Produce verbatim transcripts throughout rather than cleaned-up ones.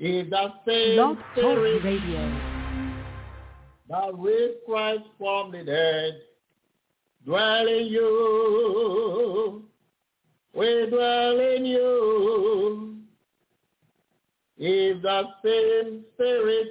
If that same Blog Talk Spirit Radio. that raised Christ from the dead dwell in you, we dwell in you. If that same Spirit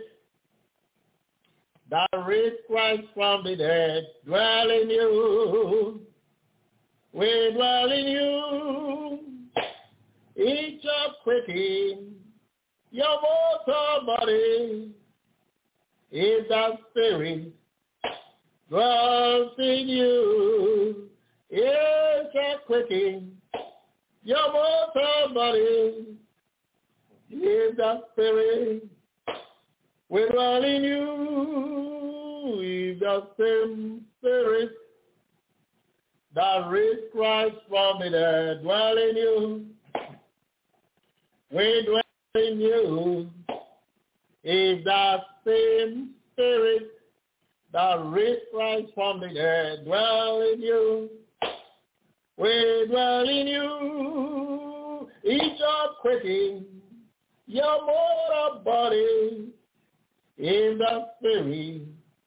that raised Christ from the dead dwell in you, we dwell in you. Each of quickening your mortal body, if that Spirit dwells in you, each of quickening your mortal body, if that Spirit will dwell in you, if that same Spirit that raised Christ from the dead dwell in you, we dwell in you. If that same Spirit that raised Christ from the dead dwell in you, we dwell in you. Each of quickening your mortal body, if that Spirit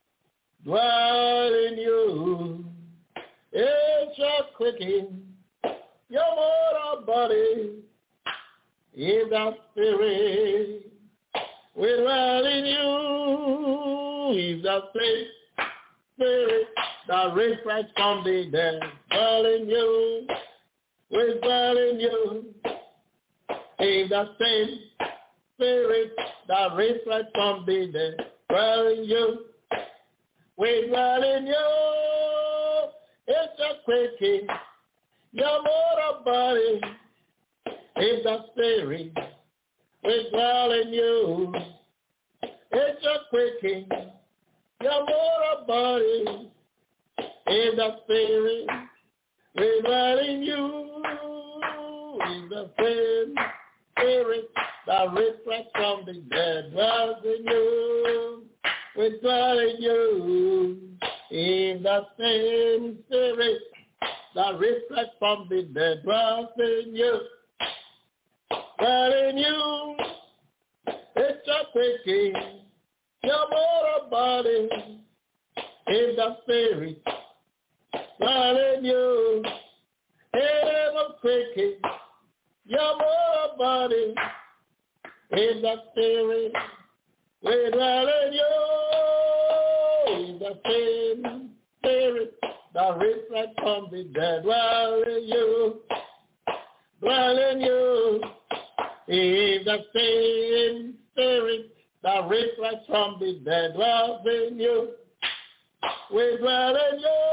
dwell in you. Each of quickening your mortal body, if that Spirit will dwell in you. If that same Spirit that raised Christ from the dead dwell in you, will dwell in you. If that same Spirit that raised Christ from the dead dwell in you, will dwell in you. It's a quickening your mortal body, if that Spirit will dwell in you. It's a quickening your mortal body, if that Spirit will dwell in you. If the same Spirit that raised Christ from the dead dwells in you, will dwell in you. If the same Spirit that raised Christ from the dead dwells in you, dwell in you. It's a quickening your mortal body, if the Spirit dwell in you. It's a quickening your mortal body, if the Spirit will dwell in you. If the same Spirit that raised Christ from the dead dwell in you, dwell in you. If the same Spirit that raised Christ from the dead dwells in you, we dwell in you,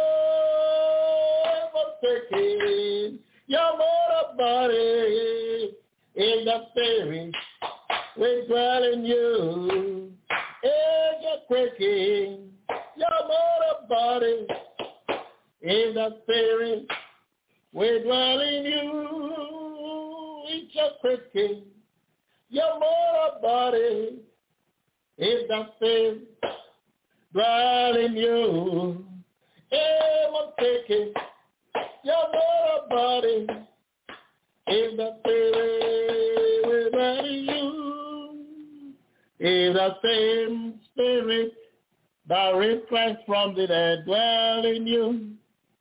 forsaking your mortal body. In the Spirit, we dwell in you. In the quickening your mortal body, in the Spirit, we dwell in you. Each a quickening your mortal body, in the Spirit, dwell in you. Ever quickening your mortal body, in the Spirit, we dwell in you. In the same Spirit that raised Christ from the dead dwell in you.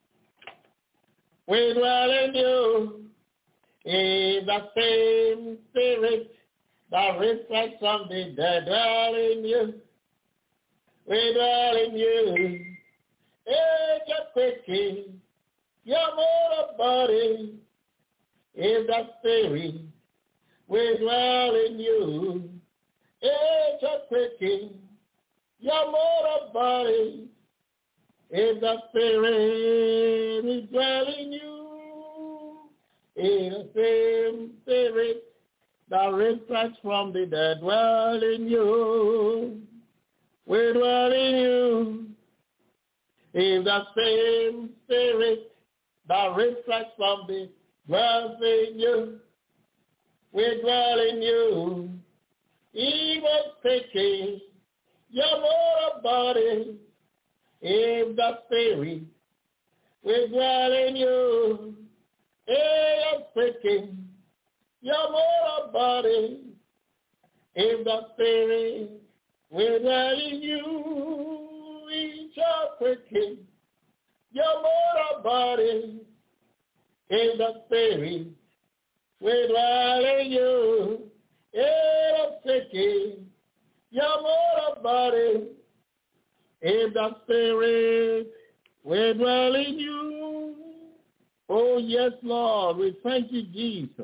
We dwell in you. In the same Spirit that raised Christ from the dead dwell in you. We dwell in you. It's a quickening your mortal body, in the Spirit we dwell in you. It's a quickening your mortal body, in the Spirit we dwell in you. In the same Spirit that raised Christ from the dead dwell in you. We dwell in you. In the same Spirit that raised Christ from the dwells in you. We dwell in you. Even taking your mortal body, in the Spirit we dwell in you. Even taking your mortal body, If the Spirit will dwell in you, it shall quicken your mortal body. If the Spirit will dwell in you, it'll quicken your mortal body. If the Spirit will dwell in you. Oh, yes, Lord. We thank you, Jesus.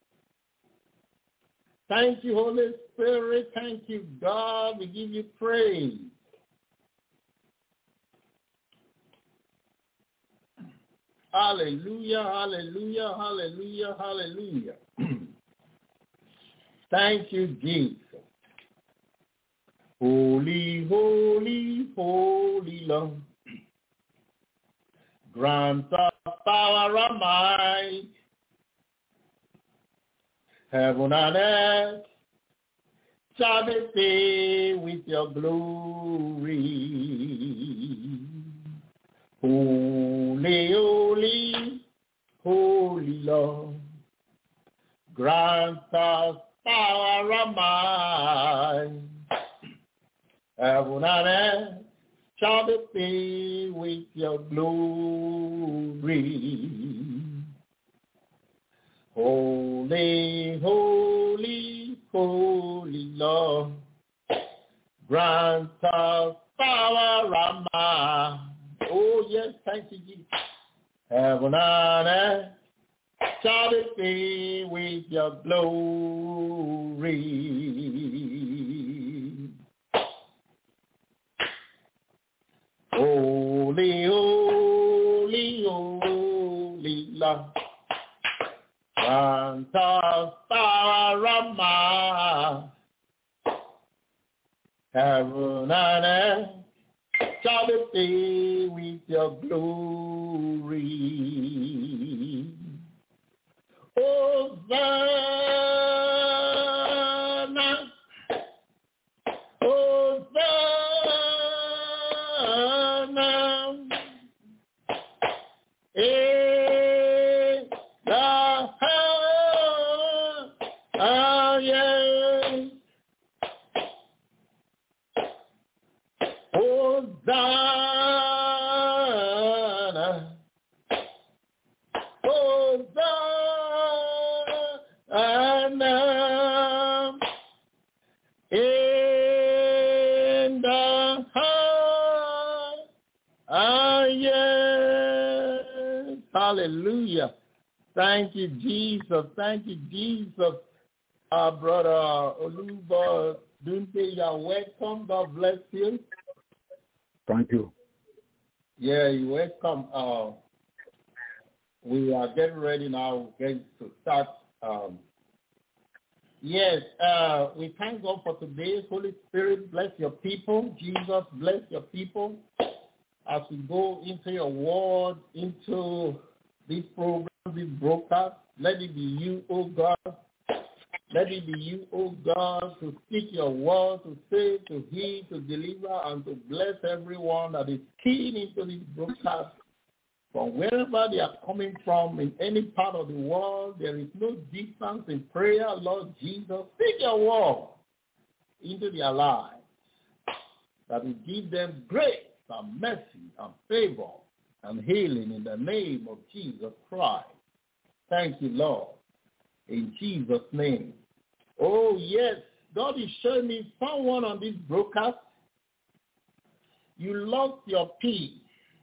Thank you, Holy Spirit. Thank you, God. We give you praise. Hallelujah, hallelujah, hallelujah, hallelujah. Thank you, Jesus. Holy, holy, holy Lord. Grant us power and might. Heaven and earth shall be filled with your glory. Holy, holy, holy Lord, grant us power and might. Heaven and earth shall be filled with your glory. Holy, holy, holy Lord, grant us power and might. Oh, yes, thank you, Jesus. Heaven and earth shall be filled with your glory. Holy, holy, holy Lord, grant us power and might. Heaven and earth shall be filled with your glory. Hosanna, Hosanna, in the highest. Hosanna, Hosanna, in the highest. Hallelujah. Thank you, Jesus. Thank you, Jesus. Our brother Oluba Dunte, you are welcome. God bless you. Thank you. Yeah, you're welcome. Uh, we are getting ready now, going to start. Um, yes, uh, we thank God for today. Holy Spirit, bless your people. Jesus, bless your people. As we go into your word, into this program, this broadcast, let it be you, oh God. Let it be you, oh God, to speak your word, to save, to heal, to deliver, and to bless everyone that is keying into this broadcast. From wherever they are coming from, in any part of the world, there is no distance in prayer, Lord Jesus. Speak your word into their lives, that will give them grace and mercy and favor and healing in the name of Jesus Christ. Thank you, Lord. In Jesus' name. Oh, yes, God is showing me someone on this broadcast. You lost your peace.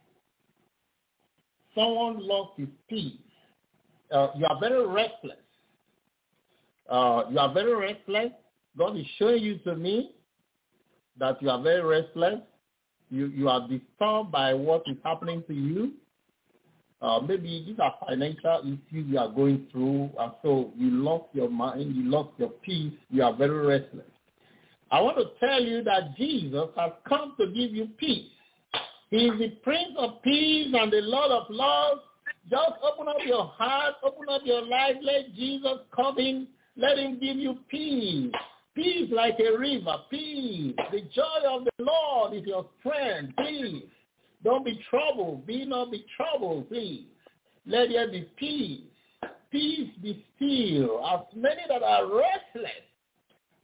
Someone lost his peace. Uh, you are very restless. Uh, you are very restless. God is showing you to me that you are very restless. You, you are disturbed by what is happening to you. Uh, maybe these are financial issues you are going through, and so you lost your mind, you lost your peace, you are very restless. I want to tell you that Jesus has come to give you peace. He is the Prince of Peace and the Lord of Lords. Just open up your heart, open up your life, let Jesus come in, let him give you peace. Peace like a river, peace. The joy of the Lord is your strength, peace. Don't be troubled. Be not be troubled, please. Let there be peace. Peace be still. As many that are restless,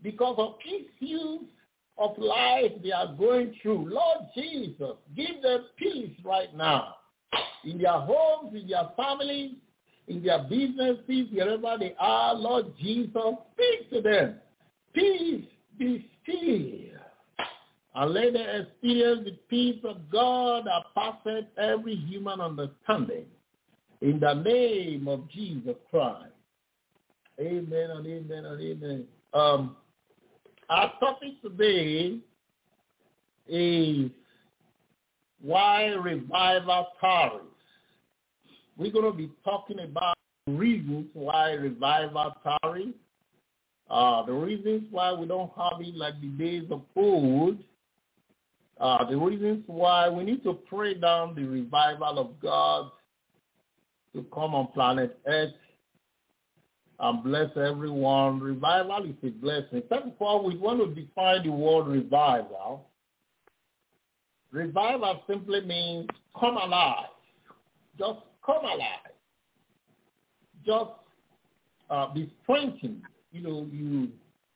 because of issues of life they are going through. Lord Jesus, give them peace right now in their homes, in their families, in their businesses, wherever they are. Lord Jesus, speak to them. Peace, be still. And let them experience the peace of God that passes every human understanding. In the name of Jesus Christ. Amen and amen and amen. Um, our topic today is why revival tarries. We're going to be talking about reasons why revival tarries. Uh, the reasons why we don't have it like the days of old. Uh, the reasons why we need to pray down the revival of God to come on planet Earth and bless everyone. Revival is a blessing. First of all, we want to define the word revival. Revival simply means come alive. Just come alive. Just uh, be strengthened. You know, you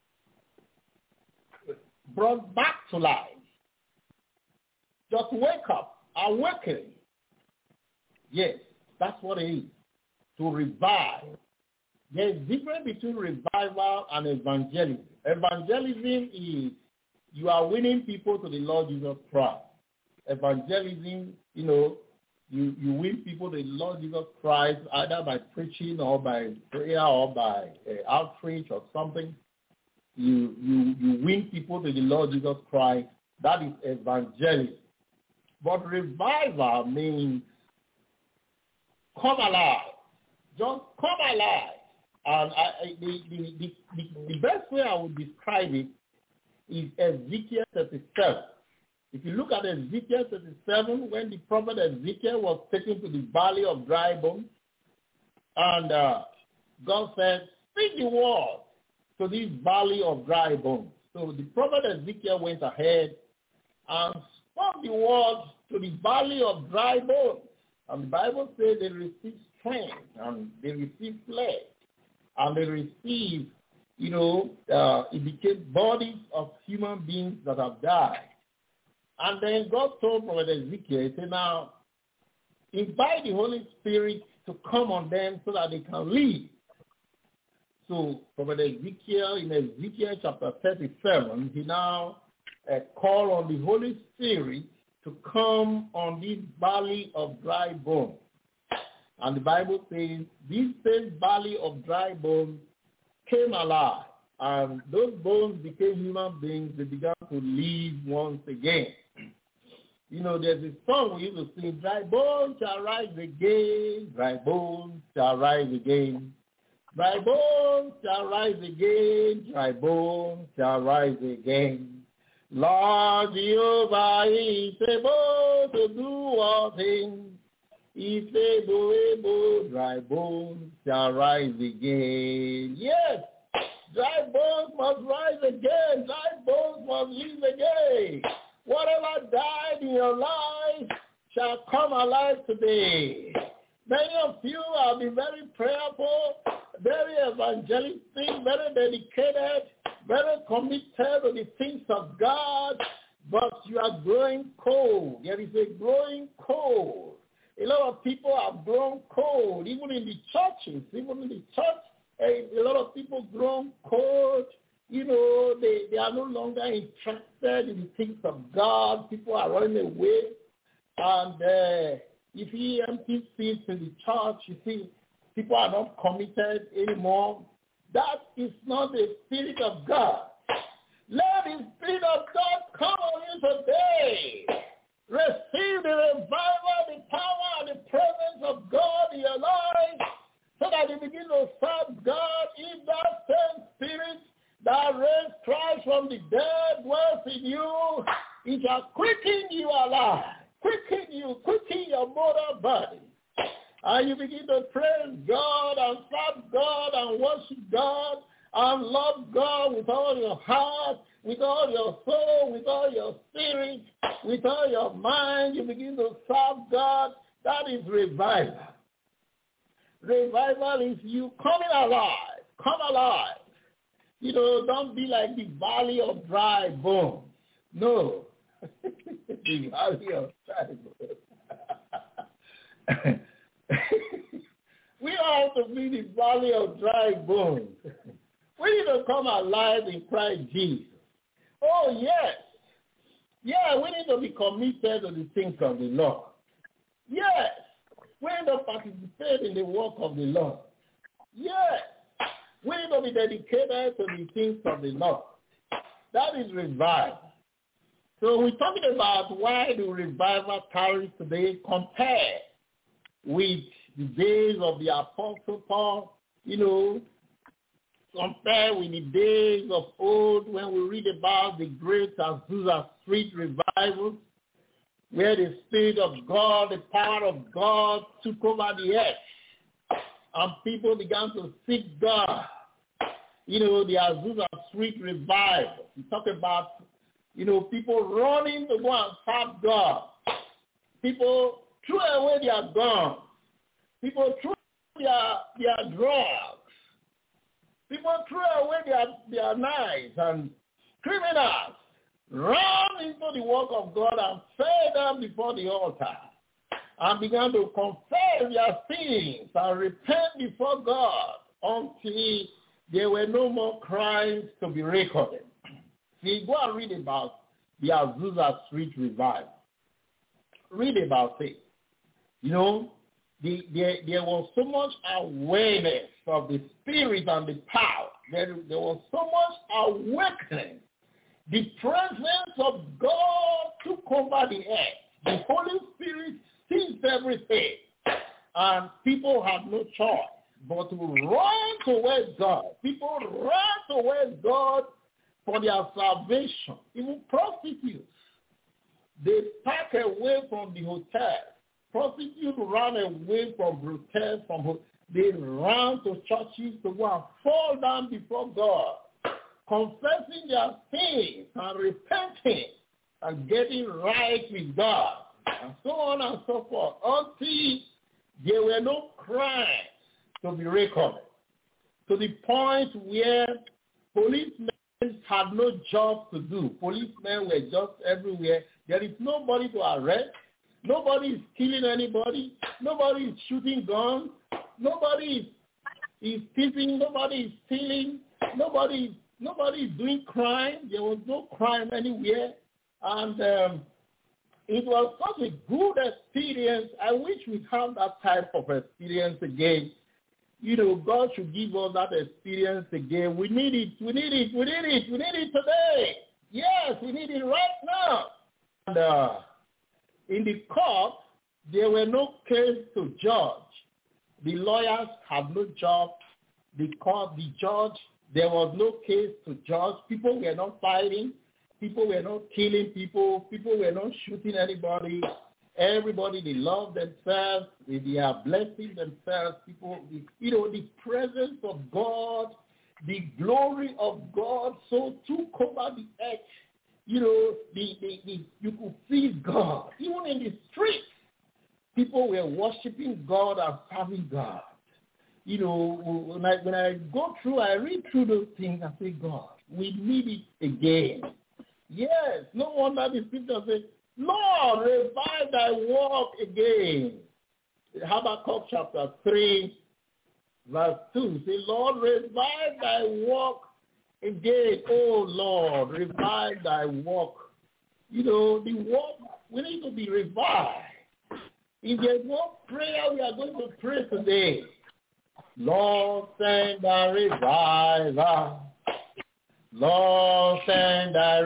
brought back to life. Just wake up, awakening. Yes, that's what it is, to revive. There's a difference between revival and evangelism. Evangelism is you are winning people to the Lord Jesus Christ. Evangelism, you know, you, you win people to the Lord Jesus Christ either by preaching or by prayer or by uh, outreach or something. You, you, you win people to the Lord Jesus Christ. That is evangelism. But revival means come alive. Just come alive. And I, I, the, the, the, the, the best way I would describe it is Ezekiel thirty-seven. If you look at Ezekiel thirty-seven, when the prophet Ezekiel was taken to the valley of dry bones, and uh, God said, speak the word to this valley of dry bones. So the prophet Ezekiel went ahead and spoke the word to the valley of dry bones. And the Bible says they received strength, and they received flesh, and they received, you know, uh, it became bodies of human beings that have died. And then God told Prophet Ezekiel, he said, now, invite the Holy Spirit to come on them so that they can live. So Prophet Ezekiel, in Ezekiel chapter thirty-seven, he now uh, called on the Holy Spirit to come on this valley of dry bones. And the Bible says this same valley of dry bones came alive, and those bones became human beings. They began to live once again. You know, there's a song we used to sing, dry bones shall rise again, dry bones shall rise again. Dry bones shall rise again, dry bones shall rise again. Lord Jehovah is able to do all things. If able, able, dry bones shall rise again. Yes, dry bones must rise again. Dry bones must live again. Whatever died in your life shall come alive today. Many of you have been very prayerful, very evangelistic, very dedicated, very committed to the things of God, but you are growing cold. There is a growing cold. A lot of people have grown cold, even in the churches, even in the church, a, a lot of people grown cold. You know, they, they are no longer interested in the things of God. People are running away. And uh, if you empty seats in the church, you see, people are not committed anymore. That is not the Spirit of God. Let the Spirit of God come on you today. Receive the revival, the power, and the presence of God in your life so that you begin to serve God. If that same Spirit that raised Christ from the dead dwells in you, it shall quicken you alive, quicken you, quicken your mortal body. And you begin to praise God and serve God and worship God and love God with all your heart, with all your soul, with all your spirit, with all your mind. You begin to serve God. That is revival. Revival is you coming alive. Come alive. You know, don't be like the valley of dry bones. No. The valley of dry bones. We ought to be the valley of dry bones. We need to come alive in Christ Jesus. Oh, yes. Yeah, we need to be committed to the things of the Lord. Yes. We need to participate in the work of the Lord. Yes. We need to be dedicated to the things of the Lord. That is revival. So we're talking about why the revival carries today compared with the days of the Apostle Paul, you know, compared with the days of old when we read about the great Azusa Street revival, where the Spirit of God, the power of God took over the earth, and people began to seek God. You know, the Azusa Street revival. We talk about, you know, people running to go and serve God. People threw away their guns. People threw their, their drugs. People threw away their, their knives, and criminals ran into the work of God and fell down before the altar and began to confess their sins and repent before God until there were no more crimes to be recorded. See, go and read about the Azusa Street revival. Read about it. You know, the, there, there was so much awareness of the Spirit and the power. There, there was so much awakening. The presence of God took over the earth. The Holy Spirit sees everything. And people have no choice but to run towards God. People run towards God for their salvation. Even prostitutes, they pack away from the hotel. Prostitutes run away from hotels, from hotels. They ran to churches to go and fall down before God, confessing their sins and repenting and getting right with God, and so on and so forth, until there were no crimes to be recorded, to the point where policemen had no job to do. Policemen were just everywhere. There is nobody to arrest. Nobody is killing anybody. Nobody is shooting guns. Nobody is, is thieving. Nobody is stealing. Nobody, nobody is doing crime. There was no crime anywhere. And um, it was such a good experience. I wish we had that type of experience again. You know, God should give us that experience again. We need it. We need it. We need it. We need it today. Yes, we need it right now. And uh, in the court, there were no case to judge. The lawyers had no job. The court, the judge, there was no case to judge. People were not fighting. People were not killing people. People were not shooting anybody. Everybody, they love themselves. They, they are blessing themselves. People, you know, the presence of God, the glory of God so took over the earth. You know, the, the, the, you could see God. Even in the streets, people were worshiping God and serving God. You know, when I, when I go through, I read through those things, I say, God, we need it again. Yes, no wonder the scripture says, Lord, revive thy work again. Habakkuk chapter three, verse two, say, Lord, revive thy work again. Oh, Lord, revive thy work. You know, the work, we need to be revived. If there's no prayer, we are going to pray today. Lord, send a revival. Lord, send a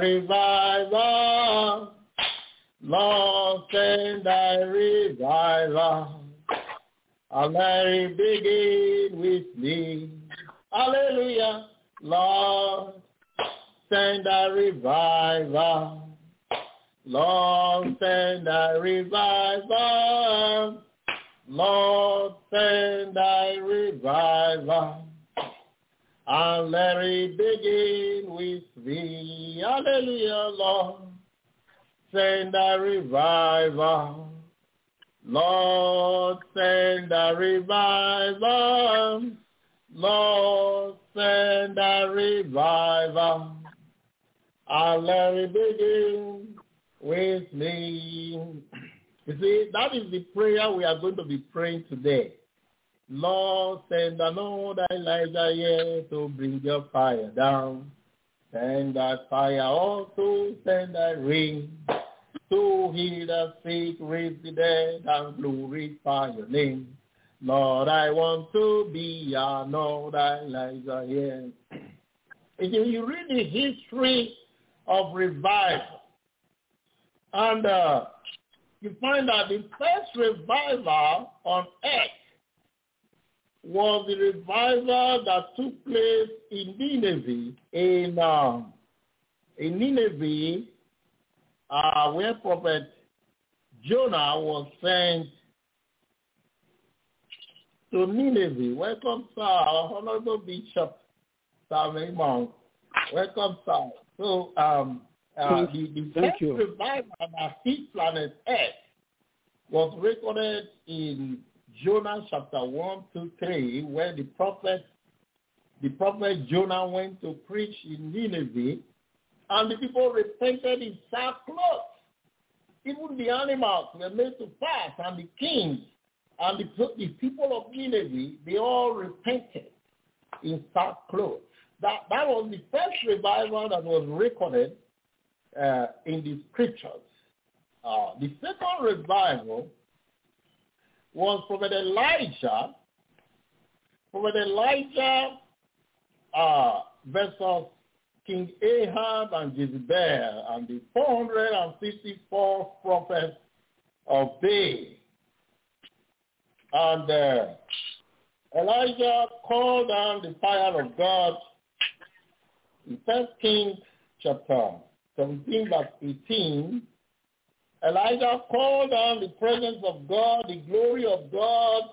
revival. Lord, send thy revival, and let it begin with me. Hallelujah. Lord, send thy revival. Lord, send thy revival. Lord, send thy revival, and let it begin with me. Hallelujah, Lord. Send a revival. Lord, send a revival. Lord, send a revival, and let it begin with me. You see, that is the prayer we are going to be praying today. Lord, send another Elijah here to bring your fire down. Send that fire also, send that rain to heal the sick, raise the dead, and glorify your name. Lord, I want to be another Elijah here. If you read the history of revival, and uh, you find that the first revival on earth was the revival that took place in Nineveh, in, uh, in Nineveh, uh, where Prophet Jonah was sent to Nineveh. Welcome, sir, our Honorable Bishop Samuel Monk. Welcome, sir. So um, uh, the, the Thank first you. revival that hit planet Earth was recorded in Jonah chapter one to three, where the prophet, the prophet Jonah went to preach in Nineveh, and the people repented in sackcloth. Even the animals were made to fast, and the kings and the, the people of Nineveh, they all repented in sackcloth. That, that was the first revival that was recorded uh, in the scriptures. Uh, the second revival was Prophet Elijah. Prophet Elijah uh, versus King Ahab and Jezebel and the four hundred fifty-four prophets of Baal. And uh, Elijah called down the fire of God in First Kings chapter seventeen, verse eighteen. Elijah called down the presence of God, the glory of God,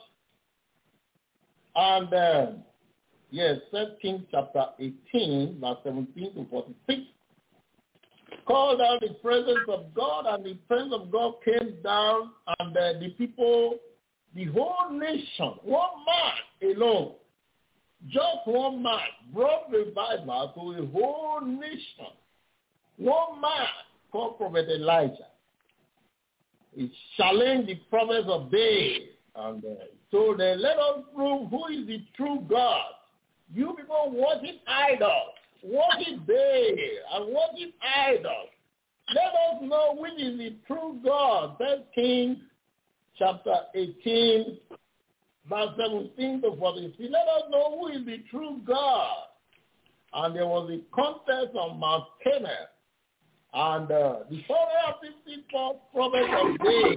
and uh, yes, First Kings chapter eighteen, verse seventeen to forty-six. Called down the presence of God, and the presence of God came down, and uh, the people, the whole nation, one man alone, just one man, brought revival to a whole nation. One man called Prophet Elijah. He challenged the prophets of Baal, and uh, told them, let us prove who is the true God. You people worship idols, worship Baal, and worship idols. Let us know which is the true God. First Kings chapter eighteen, verse seventeen to forty-three. Let us know who is the true God. And there was a contest on Mount Carmel. And uh, the four hundred fifty-four prophets of Baal,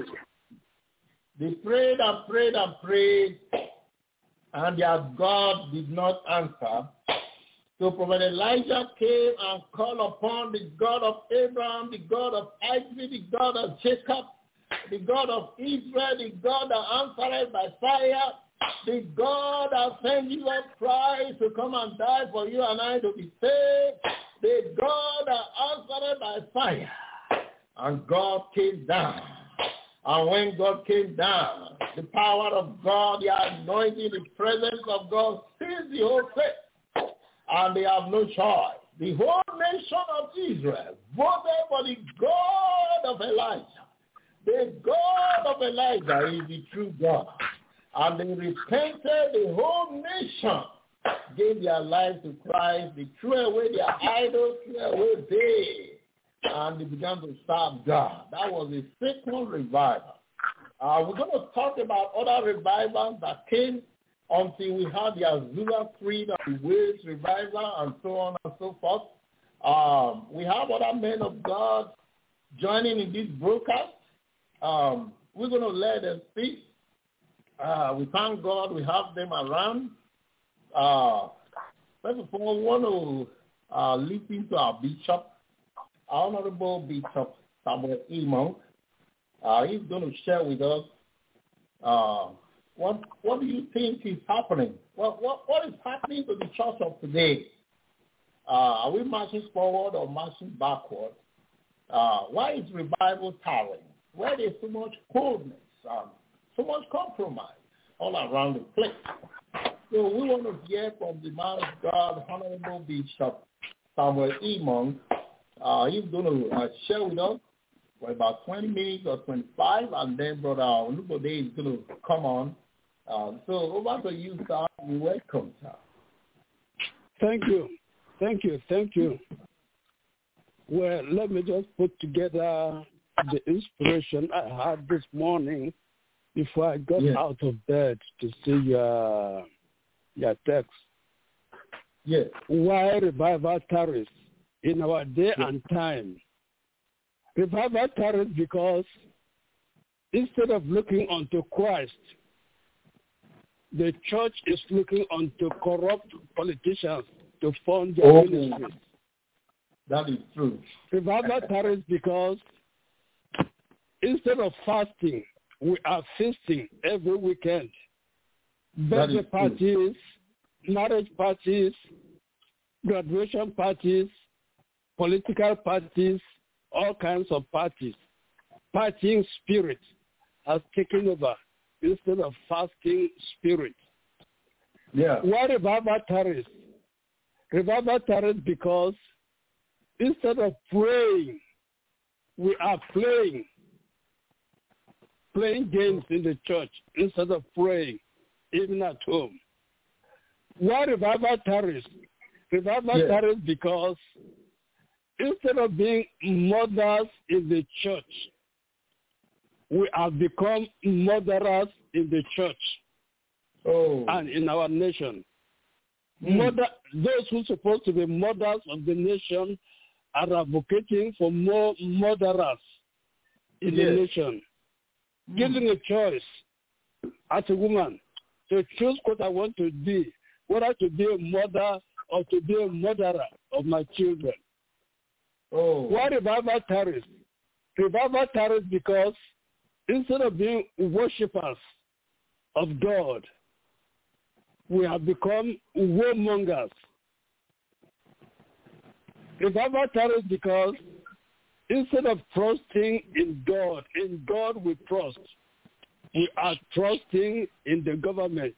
they prayed and prayed and prayed, and their God did not answer. So Prophet Elijah came and called upon the God of Abraham, the God of Isaac, the God of Jacob, the God of Israel, the God that answered by fire, the God that sent Jesus Christ to come and die for you and I to be saved, the God that answered by fire. And God came down. And when God came down, the power of God, the anointing, the presence of God seized the whole faith. And they have no choice. The whole nation of Israel voted for the God of Elijah. The God of Elijah is the true God. And they repented, the whole nation gave their lives to Christ. They threw away their idols, threw away Baal, and they began to serve God. That was a second revival. Uh, we're going to talk about other revivals that came until we had the Azusa Street and the Waves revival and so on and so forth. Um, we have other men of God joining in this broadcast. Um, we're going to let them speak. Uh, we thank God we have them around. Uh, first of all, we want to uh, listen to our bishop, our Honorable Bishop Samuel E. Monk. Uh, he's going to share with us uh, what what do you think is happening? What what what is happening to the church of today? Uh, are we marching forward or marching backward? Uh, why is revival towering? Why there's so much coldness, um, so much compromise all around the place? So we want to hear from the man of God, Honorable Bishop Samuel E. Monk. Uh, he's going to uh, share with us for about twenty minutes or twenty-five, and then Brother Olubode is going to come on. Uh, so over to you, sir. You're welcome, sir. Thank you. Thank you. Thank you. Well, let me just put together the inspiration I had this morning before I got yes. out of bed to see your, your text. Yes. Why revival tarries in our day yes. and time? Revival tarries because instead of looking unto Christ, the church is looking unto corrupt politicians to fund their oh, ministries. That is true. Revival tarries because instead of fasting, we are feasting every weekend. Birthday parties, marriage parties, graduation parties, political parties, all kinds of parties. Partying spirit has taken over instead of fasting spirit. Yeah. Why revival tarries? Revival tarries because instead of praying, we are playing. Playing games in the church instead of praying, even at home. Why revival tarries? Revival yeah. tarries because instead of being mothers in the church, we have become murderers in the church oh. and in our nation. Mm. Mother, those who are supposed to be mothers of the nation are advocating for more murderers in yes. the nation. Mm. Giving a choice as a woman to choose what I want to be, whether to be a mother or to be a murderer of my children. Oh. Why revival tarries? Revival tarries because instead of being worshippers of God, we have become warmongers. Revival tarries because instead of trusting in God, in God we trust, we are trusting in the government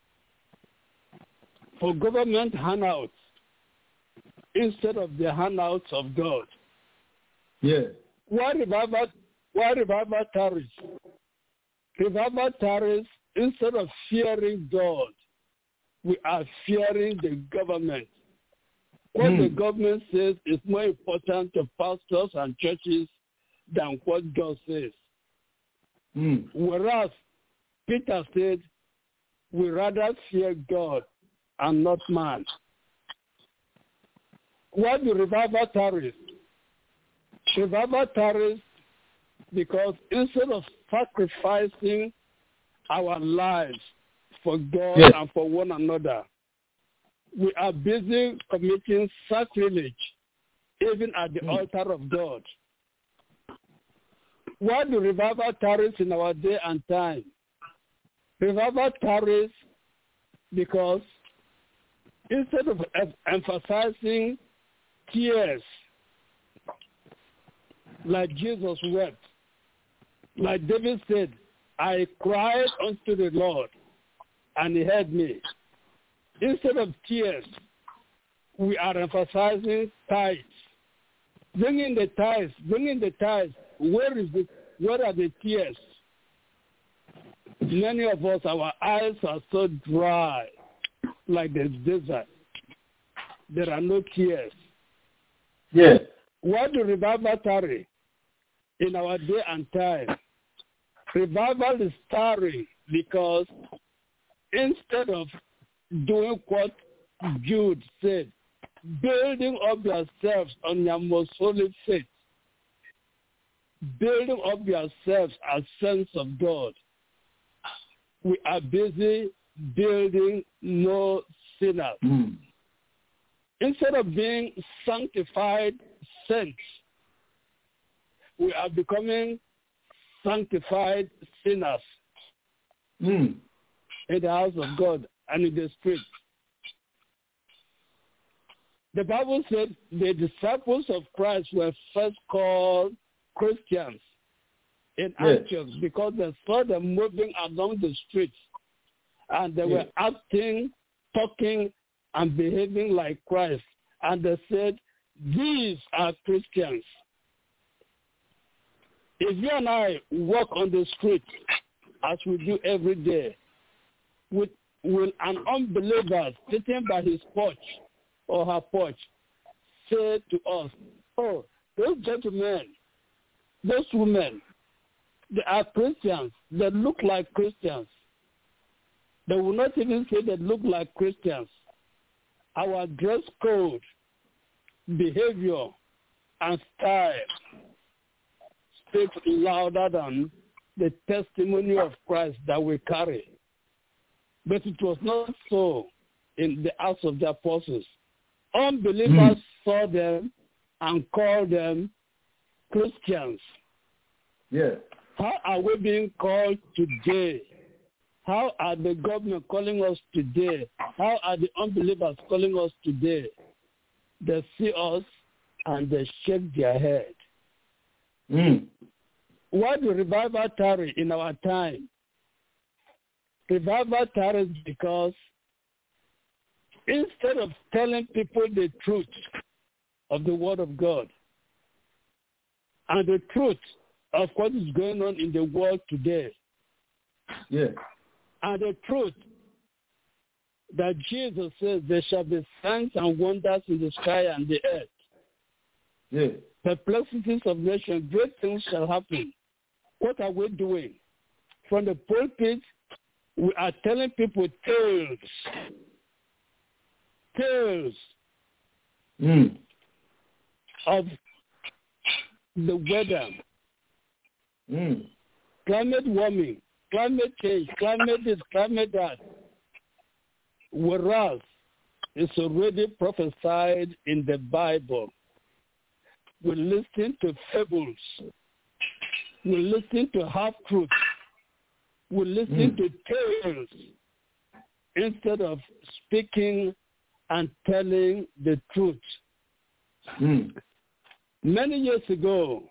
for government handouts instead of the handouts of God. Yes. Why revival, why revival tarries? Revival tarries instead of fearing God, we are fearing the government. What mm. the government says is more important to pastors and churches than what God says. Mm. Whereas Peter said, we rather fear God and not man. Why do revival tarries? Revival tarries because instead of sacrificing our lives for God yes. and for one another, we are busy committing sacrilege even at the mm. altar of God. Why do revival tarries in our day and time? Revival tarries because instead of emphasizing tears, like Jesus wept, like David said, I cried unto the Lord, and he heard me. Instead of tears, we are emphasizing tithes. Bringing the tithes, bringing the tithes. Where is the, where are the tears? Many of us, our eyes are so dry, like the desert. There are no tears. Yes. Why do revival tarry in our day and time? Revival is tarrying because instead of doing what Jude said, building up yourselves on your most holy faith, building up yourselves as sons of God, we are busy building no sinners. Mm. Instead of being sanctified saints, we are becoming sanctified sinners mm. in the house of God and in the street. The Bible said the disciples of Christ were first called Christians in yes. Antioch because they saw them moving along the streets and they yes. were acting talking and behaving like Christ. And they said, these are Christians. If you and I walk on the street, as we do every day, with, will an unbeliever sitting by his porch or her porch say to us, oh, those gentlemen, those women, they are Christians. They look like Christians. They will not even say they look like Christians. Our dress code, behavior, and style speaks louder than the testimony of Christ that we carry. But it was not so in the Acts of the Apostles. Unbelievers mm. saw them and called them Christians. Yes. How are we being called today? How are the government calling us today? How are the unbelievers calling us today? They see us and they shake their head. Mm. Why do revival tarry in our time? Revival tarries because instead of telling people the truth of the Word of God and the truth of what is going on in the world today, yeah. and the truth that Jesus says there shall be signs and wonders in the sky and the earth. Yeah. Perplexities of nations, great things shall happen. What are we doing? From the pulpit, we are telling people tales. Tales mm. of the weather, mm. climate warming, climate change, climate this, climate that. Whereas it's already prophesied in the Bible. We listen to fables. We listen to half-truths. We listen mm. to tales instead of speaking and telling the truth. Mm. Many years ago,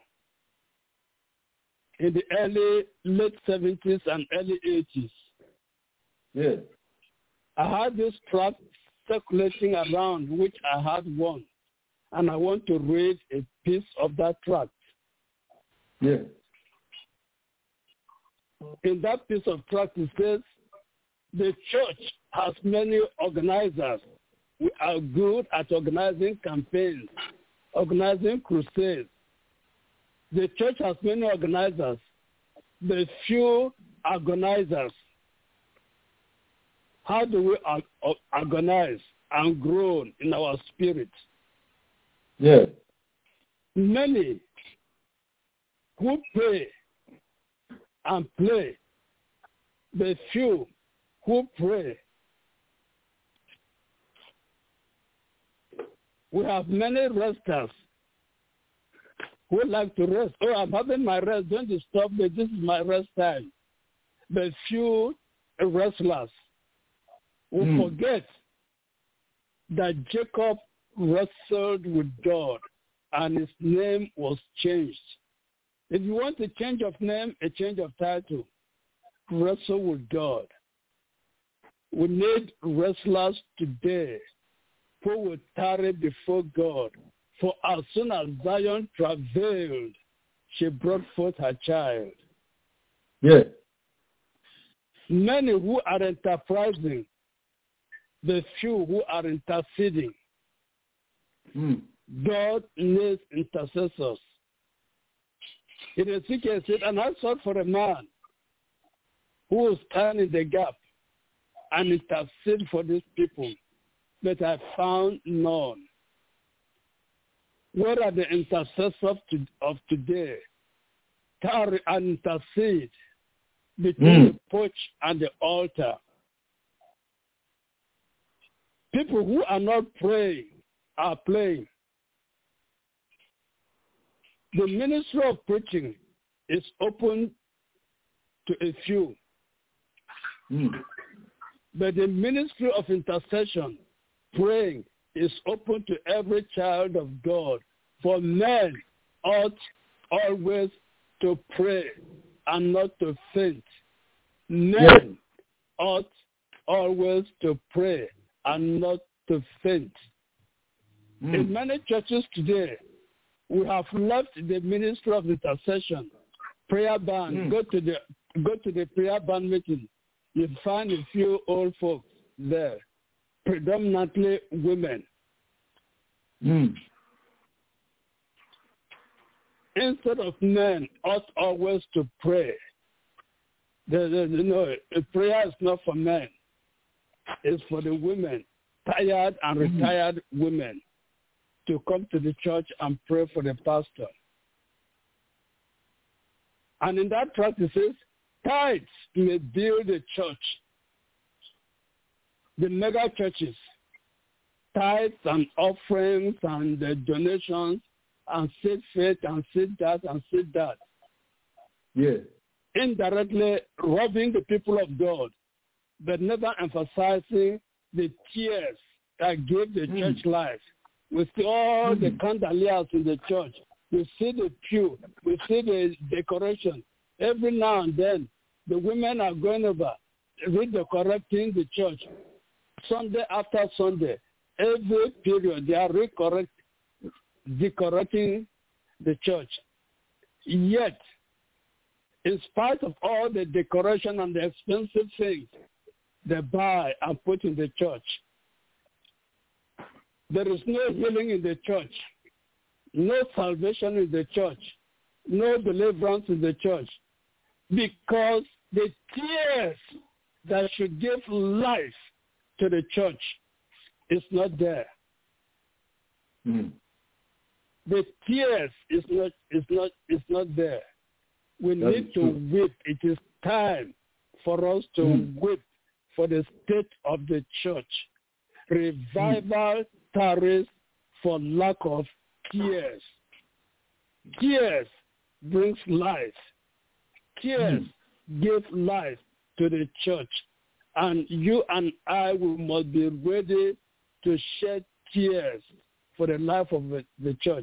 in the early, late seventies and early eighties, yeah. I had this tract circulating around, which I had one, and I want to read a piece of that tract. Yeah. In that piece of tract, it says, the church has many organizers. We are good at organizing campaigns, organizing crusades. The church has many organizers, but few organizers. How do we organize and grow in our spirit? Yeah. Many who pray and play, but few who pray. We have many resters who like to rest. Oh, I'm having my rest. Don't disturb me. This is my rest time. But few wrestlers who mm. forget that Jacob wrestled with God and his name was changed. If you want a change of name, a change of title, wrestle with God. We need wrestlers today who will tarry before God. For as soon as Zion travailed, she brought forth her child. Yeah. Many who are enterprising, the few who are interceding. Mm. God needs intercessors. In Ezekiel said, and I sought for a man who will stand in the gap and intercede for these people, but I found none. Where are the intercessors to, of today? Tarry and intercede between mm. the porch and the altar. People who are not praying are playing. The ministry of preaching is open to a few. Mm. But the ministry of intercession, praying, is open to every child of God. For men ought always to pray and not to faint. Men yes. ought always to pray and not to faint. Mm. In many churches today, we have left the ministry of intercession, prayer band, mm. go to the go to the prayer band meeting. You find a few old folks there, predominantly women. Mm. Instead of men ought always to pray. The, the, you know, prayer is not for men. It's for the women, tired and retired mm. women, to come to the church and pray for the pastor. And in that practices, tithes may build the church. The mega churches, tithes and offerings and the donations and seed faith and seed that and seed that. Yes. Indirectly robbing the people of God, but never emphasizing the tears that gave the mm. church life. We see all mm. the chandeliers in the church. We see the pew. We see the decoration. Every now and then, the women are going over, redecorating the church. Sunday after Sunday, every period, they are recorrect, decorating the church. Yet, in spite of all the decoration and the expensive things they buy and put in the church, there is no healing in the church, no salvation in the church, no deliverance in the church, because the tears that should give life to the church is not there. Mm. The tears is not is not is not there. We That need to weep. It is time for us to mm. weep for the state of the church. Revival mm. tarries for lack of tears. Tears brings life. Tears mm. give life to the church. And you and I, we must be ready to shed tears for the life of the church.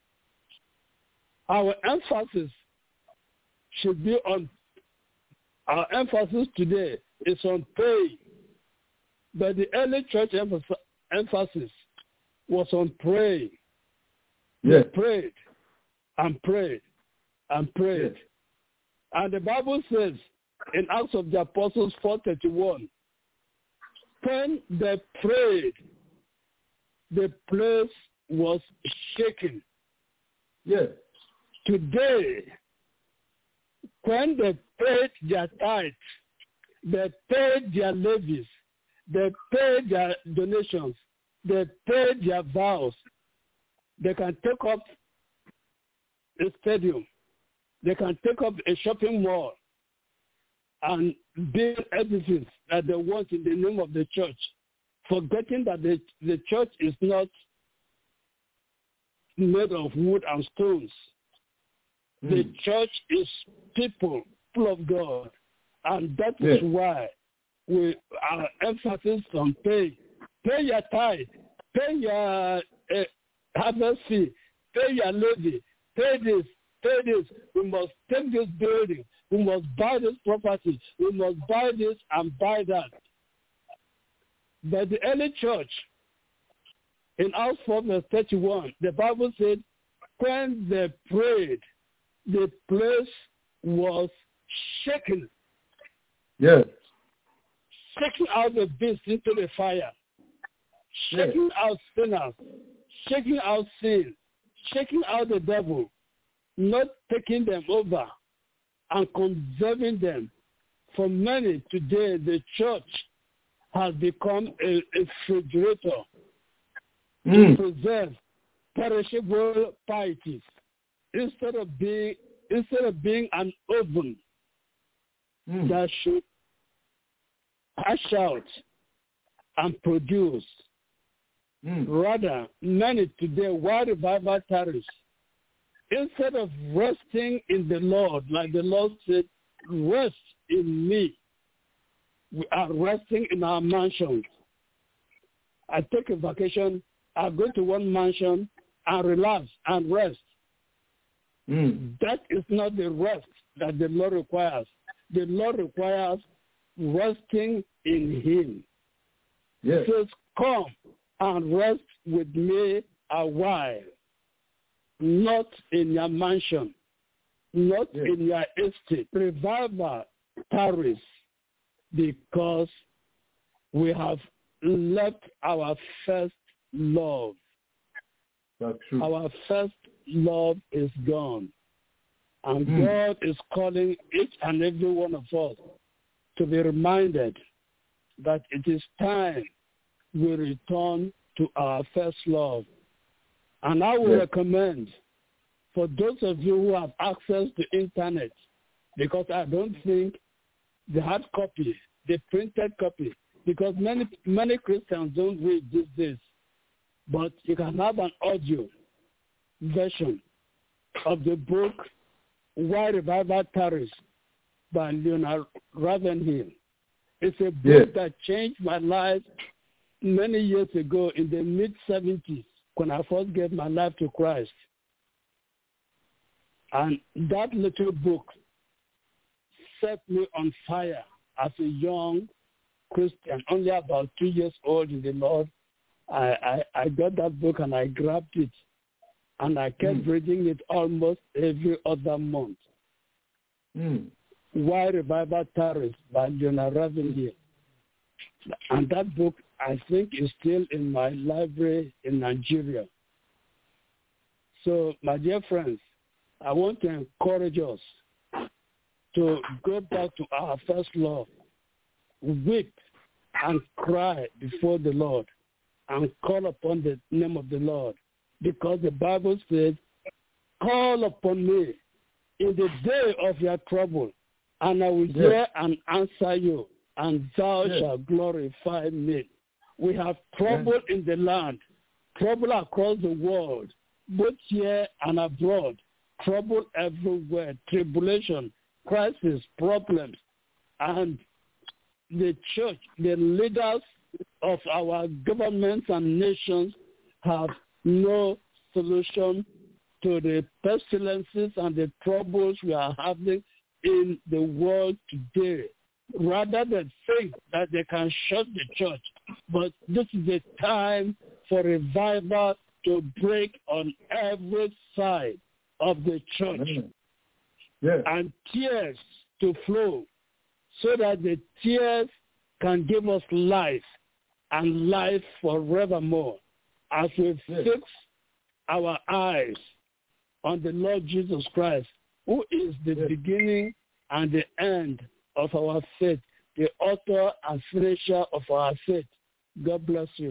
Our emphasis should be on, our emphasis today is on pay. But the early church emphasis was on praying. Yes. They prayed and prayed and prayed. Yes. And the Bible says in Acts of the Apostles four thirty-one, when they prayed, the place was shaken. Yes. Today, when they paid their tithes, they paid their levies, they paid their donations, they paid their vows, they can take up a stadium, they can take up a shopping mall and build everything that they want in the name of the church, forgetting that the, the church is not made of wood and stones. Mm. The church is people full of God. And that yeah. is why we our emphasis on pay. Pay your tithe, pay your uh, harvest fee, pay your levy, pay this, pay this. We must take this building. We must buy this property. We must buy this and buy that. But the early church, in Acts four verse thirty-one, the Bible said, when they prayed, the place was shaken. Yes. Shaking out the beast into the fire. Shaking yes. out sinners. Shaking out sin. Shaking out the devil. Not taking them over and conserving them. For many today, the church has become a, a refrigerator mm. to preserve perishable pieties instead of being instead of being an oven mm. that should hash out and produce. Mm. Rather, many today, why revival tarries? Instead of resting in the Lord, like the Lord said, rest in me. We are resting in our mansions. I take a vacation, I go to one mansion and relax and rest. Mm. That is not the rest that the Lord requires. The Lord requires resting in Him. Yes. He says, come and rest with me a while, not in your mansion, not yes. in your estate. Revival tarries because we have left our first love. That's true. Our first love is gone. And mm. God is calling each and every one of us to be reminded that it is time we return to our first love. And I will yes. recommend for those of you who have access to internet, because I don't think the hard copy, the printed copy, because many many Christians don't read these days, but you can have an audio version of the book Why Revival Tarries by Leonard Ravenhill. It's a book yes. that changed my life many years ago in the mid seventies when I first gave my life to Christ. And that little book set me on fire as a young Christian, only about two years old in the Lord. I, I, I got that book and I grabbed it. And I kept mm. reading it almost every other month. Mm. Why Revival Tarries by Leonard Ravenhill. And that book, I think, is still in my library in Nigeria. So, my dear friends, I want to encourage us to go back to our first love, weep and cry before the Lord, and call upon the name of the Lord. Because the Bible says, call upon me in the day of your trouble, and I will yes. hear and answer you, and thou yes. shalt glorify me. We have trouble yes. in the land, trouble across the world, both here and abroad, trouble everywhere, tribulation, crisis, problems, and the church, the leaders of our governments and nations have no solution to the pestilences and the troubles we are having in the world today. Rather than think that they can shut the church, but this is a time for revival to break on every side of the church. Mm. Yes. And tears to flow so that the tears can give us life and life forevermore as we yes. fix our eyes on the Lord Jesus Christ, who is the yes. beginning and the end of our faith, the author and finisher of our faith. God bless you.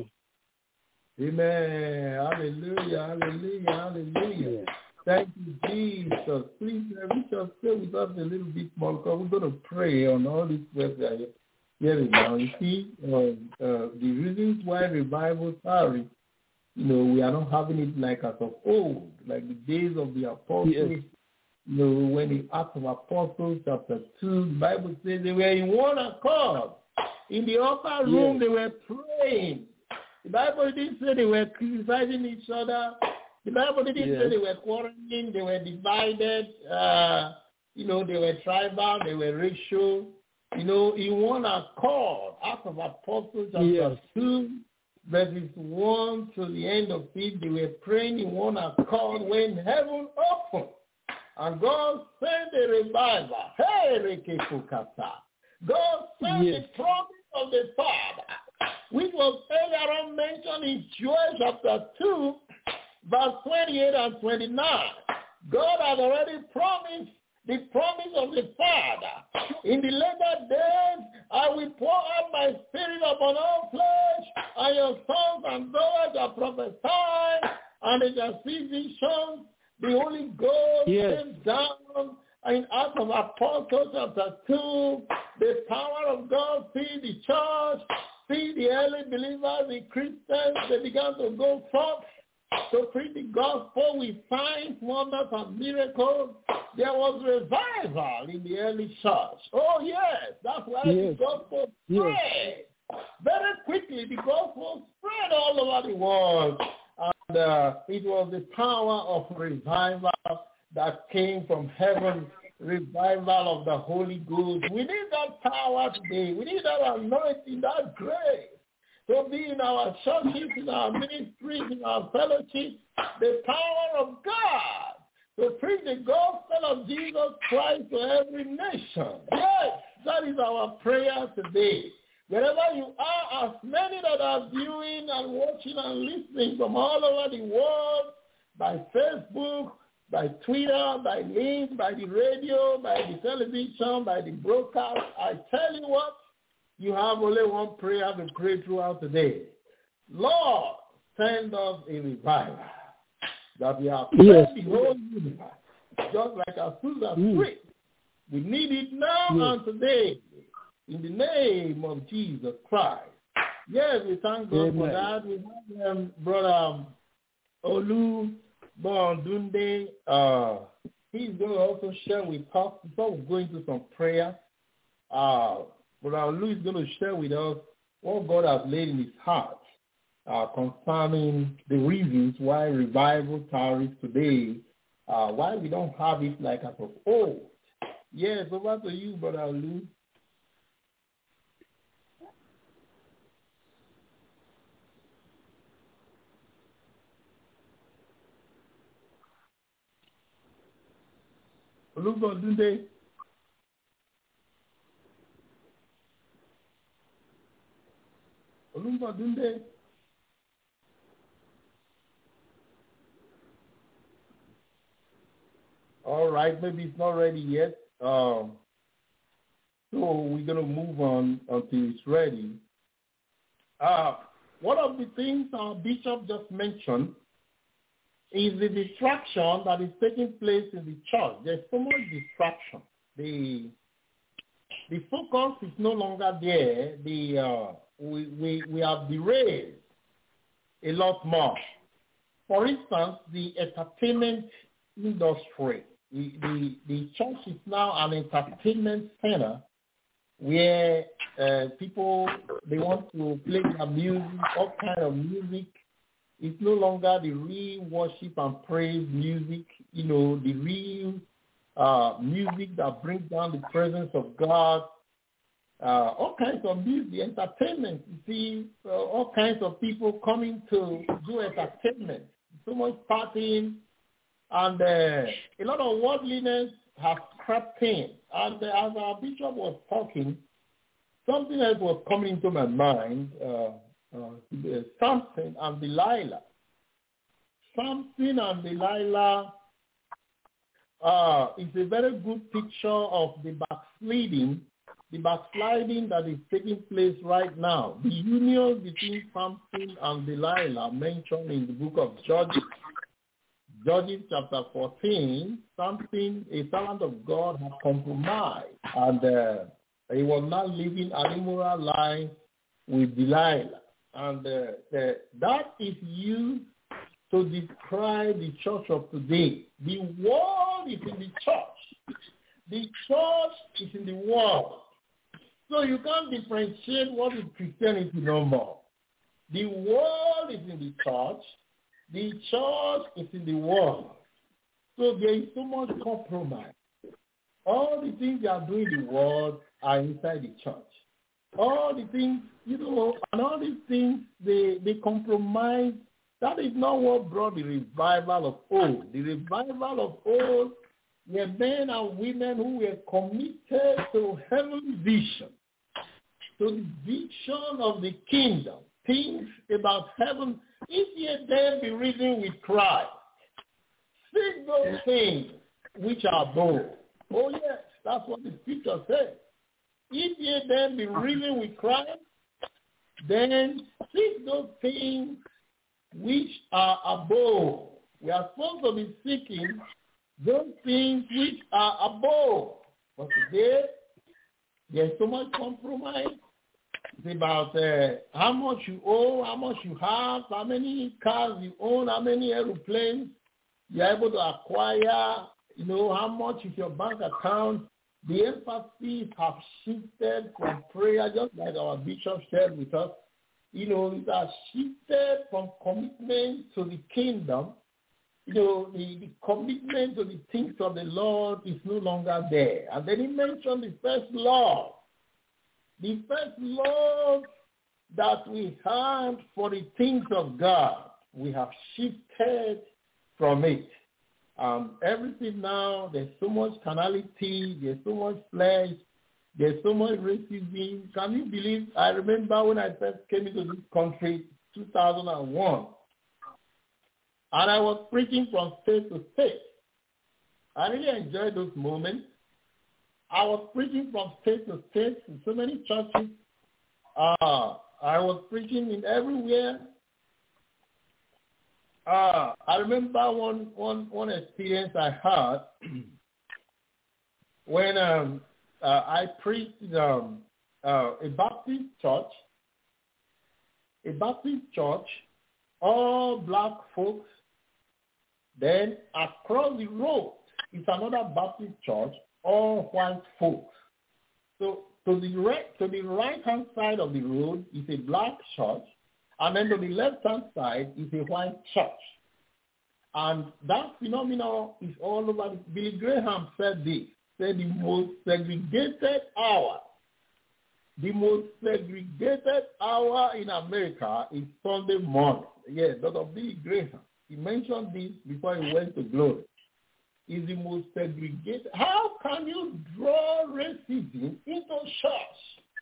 Amen. Hallelujah. Hallelujah. Hallelujah. Thank you, Jesus. Please, uh, we shall stay with us a little bit more because we're going to pray on all these words that are hearing now. You see, uh, uh, the reasons why revival tarries, you know, we are not having it like as of old, like the days of the apostles. Yes. You know, when the Acts of Apostles, chapter two, the Bible says they were in one accord. In the upper room, yes. they were praying. The Bible didn't say they were criticizing each other. The Bible didn't yes. say they were quarreling. They were divided. Uh, you know, they were tribal. They were racial. You know, in one accord. Acts of Apostles, chapter yes. two, verses one to the end of it, they were praying in one accord when heaven opened. And God sent a revival. Hey, Rekefukata. God sent yes. the promise of the Father, which was earlier on mentioned in Joel chapter two, verse twenty-eight and twenty-nine. God has already promised the promise of the Father. In the later days, I will pour out my spirit upon all flesh, and your sons and daughters shall prophesy, and they shall see visions. The Holy Ghost yes. came down in Acts of Apostles chapter two. The power of God filled the church, filled the early believers, the Christians. They began to go forth to preach the gospel with signs, wonders, and miracles. There was revival in the early church. Oh, yes. That's why yes. the gospel spread. Yes. Very quickly, the gospel spread all over the world. And uh, it was the power of revival that came from heaven, revival of the Holy Ghost. We need that power today. We need that anointing, that grace to be in our churches, in our ministries, in our fellowship, the power of God to preach the gospel of Jesus Christ to every nation. Yes, that is our prayer today. Wherever you are, as many that are viewing and watching and listening from all over the world, by Facebook, by Twitter, by link, by the radio, by the television, by the broadcast, I tell you what, you have only one prayer to pray throughout the day. Lord, send us a revival that we have yes. the whole universe, just like Azusa Mm. Street. We need it now Yes. and today, in the name of Jesus Christ. Yes, we thank God Amen. for that. We have um, Brother Olu Bondunde. Uh, he's going to also share with us, before we go into some prayer, uh, Brother Olu is going to share with us what God has laid in his heart uh, concerning the reasons why revival tarries today, uh, why we don't have it like as of old. Yes, over to you, Brother Olu. Olu Bondunde. Olu Bondunde. All right, maybe it's not ready yet. Um, so we're going to move on until it's ready. Uh, one of the things our bishop just mentioned is the distraction that is taking place in the church. There's so much distraction. The the focus is no longer there. The uh, we, we, we have derailed a lot more. For instance, the entertainment industry. The, the, the church is now an entertainment center where uh, people, they want to play their music, all kind of music. It's no longer the real worship and praise music, you know, the real uh, music that brings down the presence of God. Uh, all kinds of music, the entertainment. You see, uh, all kinds of people coming to do entertainment. So much partying. And uh, a lot of worldliness has crept in. And uh, as our bishop was talking, something else was coming into my mind, uh, uh, Samson and Delilah. Samson and Delilah uh, is a very good picture of the backsliding, the backsliding that is taking place right now. The union between Samson and Delilah mentioned in the book of Judges. Judges chapter fourteen, something a servant of God had compromised, and uh, he was not living an immoral life with Delilah. And uh, the, that is used to describe the church of today. The world is in the church. The church is in the world. So you can't differentiate what is Christianity no more. The world is in the church. The church is in the world. So there is so much compromise. All the things they are doing in the world are inside the church. All the things, you know, and all these things, they, they compromise. That is not what brought the revival of old. The revival of old were men and women who were committed to heavenly vision, to the vision of the kingdom, things about heaven. If ye then be risen with Christ, seek those things which are above. Oh yes, that's what the scripture says. If ye then be risen with Christ, then seek those things which are above. We are supposed to be seeking those things which are above. But today, there's so much compromise. It's about uh, how much you owe, how much you have, how many cars you own, how many airplanes you're able to acquire, you know, how much is your bank account. The emphasis have shifted from prayer, just like our bishop shared with us. You know, it has shifted from commitment to the kingdom. You know, the, the commitment to the things of the Lord is no longer there. And then he mentioned the first love. The first love that we had for the things of God, we have shifted from it. Um, everything now, there's so much carnality, there's so much flesh, there's so much racism. Can you believe? I remember when I first came into this country, two thousand one, and I was preaching from state to state. I really enjoyed those moments. I was preaching from state to state in so many churches. Uh, I was preaching in everywhere. Uh, I remember one, one, one experience I had when um, uh, I preached um, uh, a Baptist church, a Baptist church, all black folks. Then across the road is another Baptist church, all white folks. So to the right, to the right-hand side of the road is a black church, and then to the left-hand side is a white church. And that phenomenon is all over. Billy Graham said this, said the most segregated hour, the most segregated hour in America is Sunday morning. Yes, Doctor Billy Graham. He mentioned this before he went to glory. Is the most segregated. How can you draw racism into church?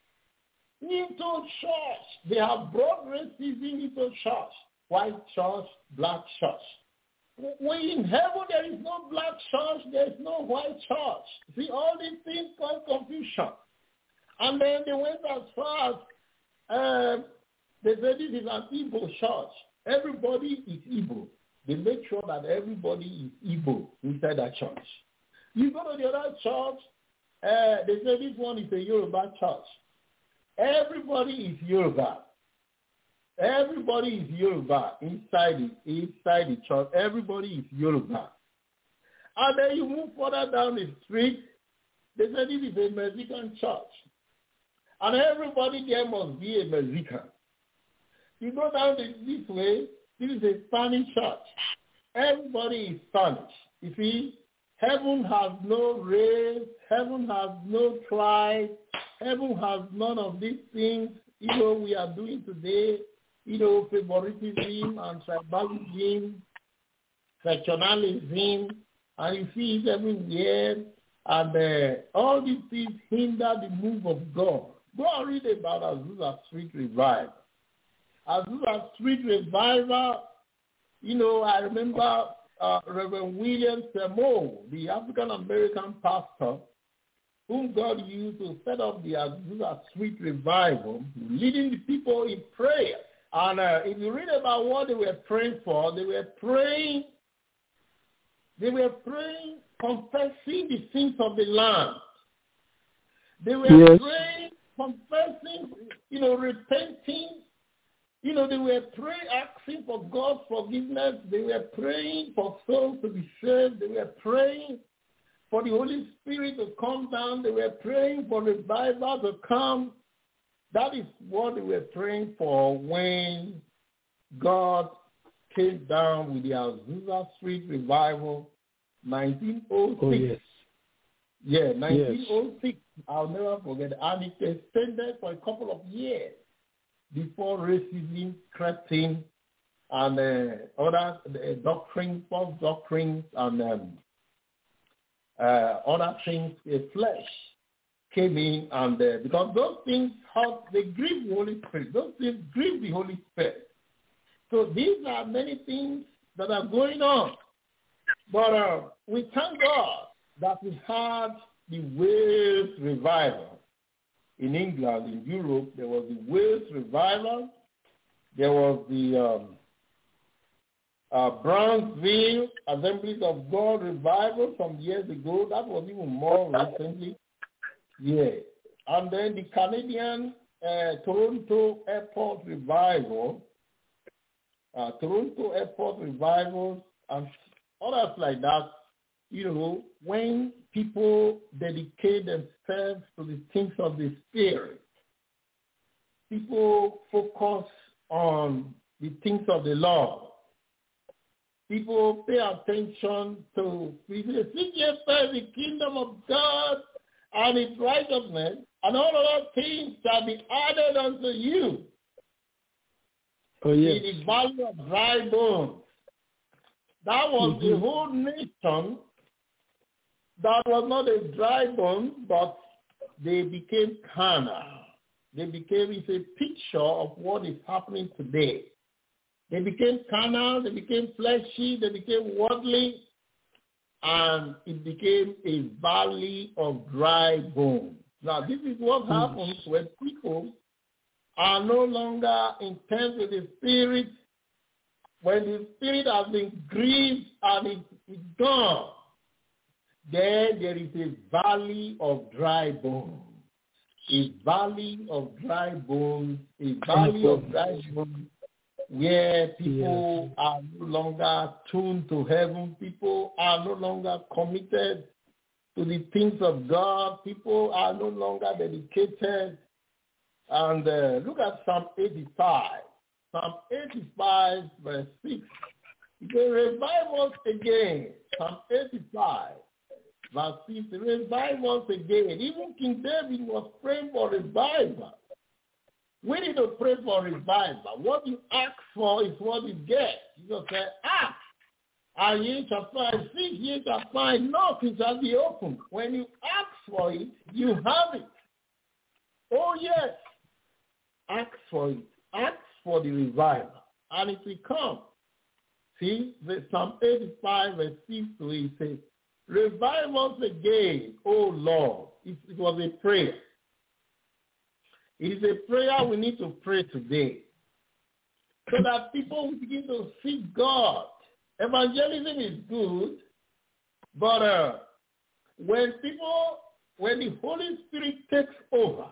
Into church. They have brought racism into church. White church, black church. We in heaven, there is no black church, there is no white church. See, all these things cause confusion. And then they went as far as, uh, they said this is an Igbo church. Everybody is Igbo. They make sure that everybody is Igbo inside that church. You go to the other church, uh, they say this one is a Yoruba church. Everybody is Yoruba. Everybody is Yoruba inside the, inside the church. Everybody is Yoruba. And then you move further down the street, they say this is a Mexican church. And everybody there must be a Mexican. You go down this way, this is a Spanish church. Everybody is Spanish. You see, heaven has no race, heaven has no tribe, heaven has none of these things, you know, we are doing today, you know, favoritism and tribalism, sectionalism, and you see it everywhere, and uh, all these things hinder the move of God. Go and read about Azusa Street Revival. Azusa Street Revival, you know, I remember uh, Reverend William Semo, the African-American pastor, whom God used to set up the Azusa Street Revival, leading the people in prayer. And uh, if you read about what they were praying for, they were praying, they were praying, confessing the sins of the land. They were yes. praying, confessing, you know, repenting. You know, they were praying, asking for God's forgiveness. They were praying for souls to be saved. They were praying for the Holy Spirit to come down. They were praying for revival to come. That is what they were praying for when God came down with the Azusa Street Revival, nineteen oh six. Oh, yes. Yeah, nineteen oh six. Yes. I'll never forget it. And it extended for a couple of years before racism crept in and uh, other uh, doctrines, false doctrines, and um, uh, other things, uh, flesh came in, and uh, because those things hurt, they grieve the Holy Spirit. Those things grieve the Holy Spirit. So these are many things that are going on. But uh, we thank God that we had the Wales revival. In England, in Europe, there was the Wales revival. There was the um, uh, Brownsville Assemblies of God revival some years ago. That was even more recently. Yeah. And then the Canadian uh, Toronto Airport revival, uh, Toronto Airport revival, and others like that. You know, when people dedicate themselves to the things of the Spirit, people focus on the things of the Lord. People pay attention to, seek ye first the kingdom of God and its righteousness, and all other things shall be added unto you. Oh, yes. In the valley of dry bones. That was Mm-hmm. the whole nation that was not a dry bone, but they became carnal. They became, it's a picture of what is happening today. They became carnal, they became fleshy, they became worldly, and it became a valley of dry bones. Now, this is what happens when people are no longer intense with the Spirit, when the Spirit has been grieved and it is gone. Then there is a valley of dry bones. A valley of dry bones, a valley of dry bones where people yes. are no longer tuned to heaven. People are no longer committed to the things of God. People are no longer dedicated. And uh, look at Psalm eighty-five. Psalm eighty-five, verse six. They revive us again. Psalm eighty-five. Verse six, revive us again. Even King David was praying for revival. We need to pray for revival. What you ask for is what you get. Jesus said, ask, and ye shall find. Seek, ye shall find. Knock, it shall be open. When you ask for it, you have it. Oh, yes. Ask for it. Ask for the revival, and it will come. See, Psalm eighty-five, verse six to eight says, revive us again, O Lord. It, it was a prayer. It is a prayer we need to pray today so that people will begin to seek God. Evangelism is good, but uh, when people, when the Holy Spirit takes over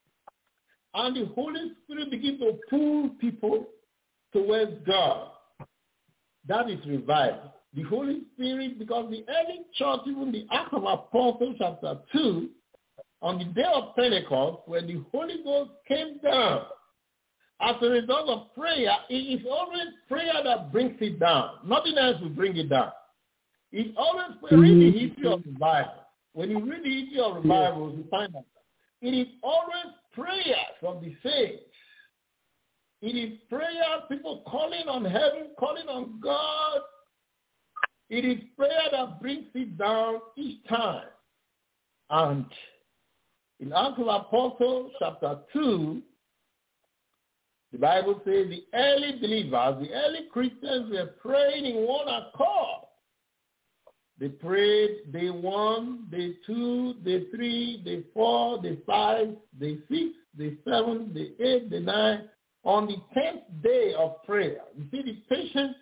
and the Holy Spirit begins to pull people towards God, that is revival. The Holy Spirit, because the early church, even the Acts of Apostles chapter two, on the day of Pentecost, when the Holy Ghost came down, as a result of prayer, it is always prayer that brings it down. Nothing else will bring it down. It's always, read the history of the Bible. When you read the history of the Bible, you find out it is always prayers of the saints. It is prayer, people calling on heaven, calling on God. It is prayer that brings it down each time. And in Acts of Apostles, chapter two, the Bible says the early believers, the early Christians were praying in one accord. They prayed day one, day two, day three, day four, day five, day six, day seven, day eight, day nine. On the tenth day of prayer, you see the patient,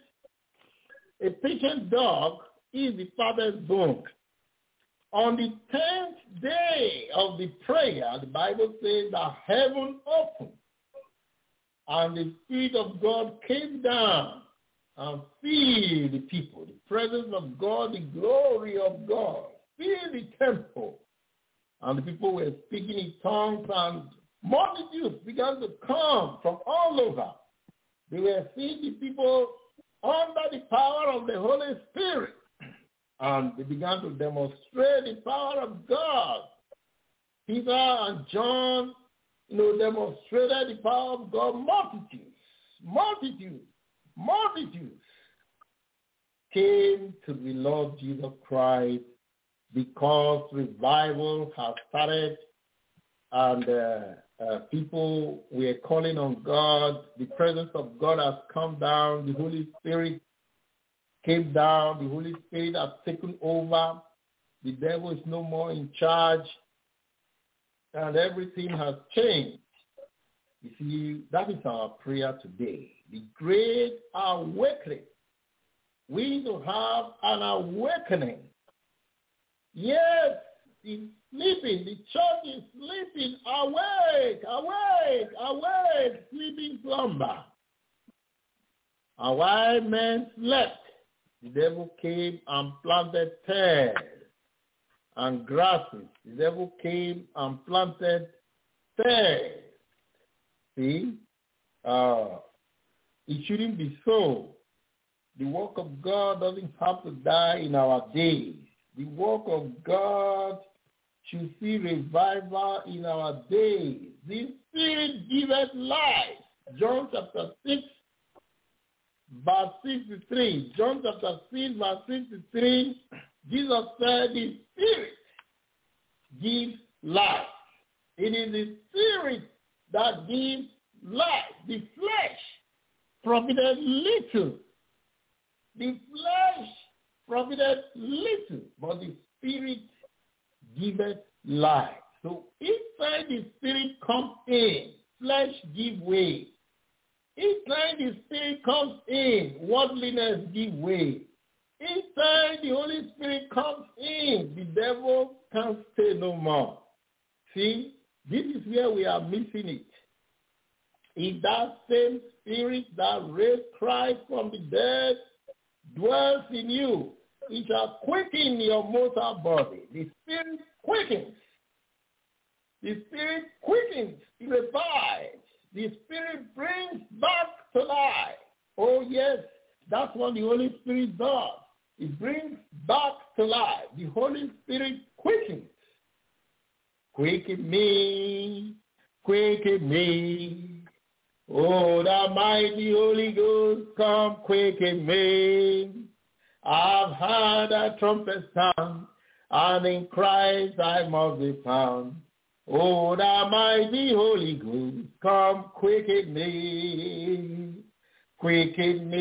a patient dog is the father's bone. On the tenth day of the prayer, the Bible says that heaven opened and the Spirit of God came down and filled the people. The presence of God, the glory of God filled the temple. And the people were speaking in tongues and multitudes began to come from all over. They were seeing the people under the power of the Holy Spirit. And they began to demonstrate the power of God. Peter and John, you know, demonstrated the power of God. Multitudes, multitudes, multitudes came to the Lord Jesus Christ because revival has started and uh, uh, people were calling on God. The presence of God has come down. The Holy Spirit came down. The Holy Spirit has taken over. The devil is no more in charge. And everything has changed. You see, that is our prayer today. The great awakening. We need to have an awakening. Yes, it's sleeping. The church is sleeping. Awake, awake, awake, sleeping slumber. And while men slept, the devil came and planted tares and grasses. The devil came and planted tares. See? Uh, it shouldn't be so. The work of God doesn't have to die in our days. The work of God should see revival in our days. The Spirit giveth life. John chapter six, verse sixty-three. John chapter six, verse sixty-three. Jesus said, the Spirit gives life. It is the Spirit that gives life. The flesh profited little. The flesh profited little, but the Spirit giveth life. So each time the Spirit comes in, flesh give way. Each time the Spirit comes in, worldliness give way. Each time the Holy Spirit comes in, the devil can't stay no more. See, this is where we are missing it. If that same Spirit that raised Christ from the dead dwells in you, it shall quicken your mortal body. The Spirit quickens. The Spirit quickens. It revives. The Spirit brings back to life. Oh, yes, that's what the Holy Spirit does. It brings back to life. The Holy Spirit quickens. Quicken me, quicken me. Oh, the mighty Holy Ghost, come quicken me. I've heard a trumpet sound, and in Christ I must be found. Oh, the mighty Holy Ghost, come quicken me, quicken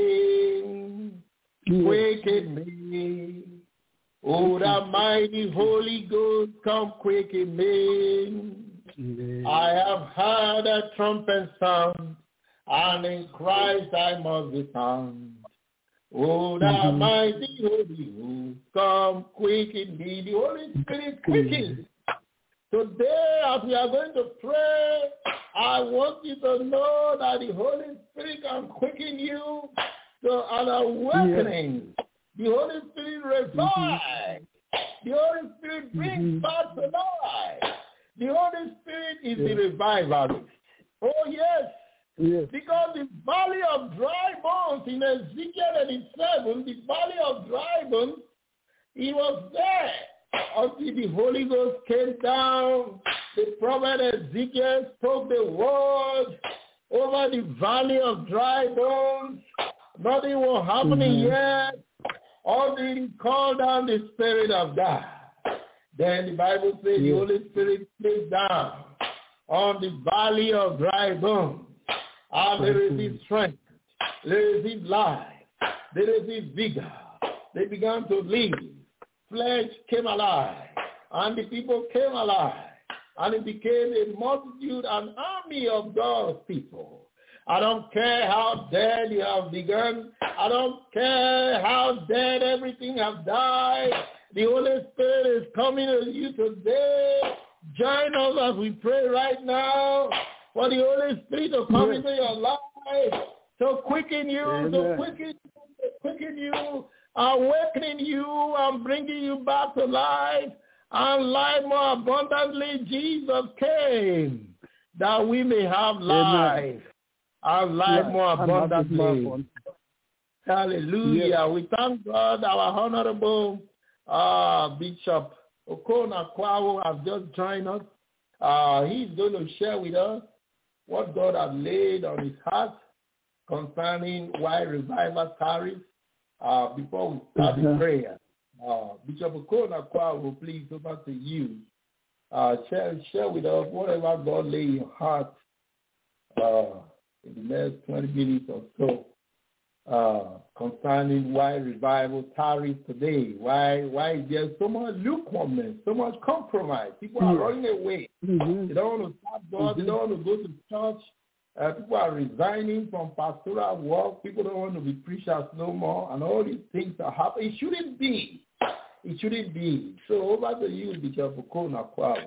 me, quicken me. Oh, the mighty Holy Ghost, come quicken me. I have heard a trumpet sound, and in Christ I must be found. Oh, the mm-hmm. mighty Holy Ghost, come quicken me. The Holy Spirit quickens. Today, as we are going to pray, I want you to know that the Holy Spirit can quicken you to an awakening. Yes. The Holy Spirit revives. Mm-hmm. The Holy Spirit brings mm-hmm. back to life. The Holy Spirit is yes. the revivalist. Oh, yes. Yes. Because the valley of dry bones in Ezekiel eighty-seven, the valley of dry bones, it was there until the Holy Ghost came down. The prophet Ezekiel spoke the word over the valley of dry bones. Nothing was happening mm-hmm. yet until he called down the Spirit of God. Then the Bible says yes. the Holy Spirit came down on the valley of dry bones. And they received strength. They received life. They received vigor. They began to live. Flesh came alive. And the people came alive. And it became a multitude, an army of God's people. I don't care how dead you have begun. I don't care how dead everything has died. The Holy Spirit is coming to you today. Join us as we pray right now for the Holy Spirit to come yes. into your life, to quicken you, Amen. to quicken you, to quicken you, awakening you and bringing you back to life and life more abundantly. Jesus came that we may have life and life yes. more abundantly. Hallelujah. Yes. We thank God. Our Honorable uh, Bishop Okon-Akwawo has just joined us. Uh, he's going to share with us what God has laid on his heart concerning why revival tarries. Uh, before we start mm-hmm. the prayer, uh, Bishop Okon-Akwawo, please over to you. Uh, share, share with us whatever God laid in your heart uh, in the next twenty minutes or so uh, concerning why revival tarries today. Why why there's so much lukewarmness, so much compromise. People are mm-hmm. running away. Mm-hmm. They don't want to serve God. Mm-hmm. They don't want to go to church. Uh, people are resigning from pastoral work. People don't want to be preachers no more. And all these things are happening. It shouldn't be. It shouldn't be. So over to you, Bishop Okon-Akwawo.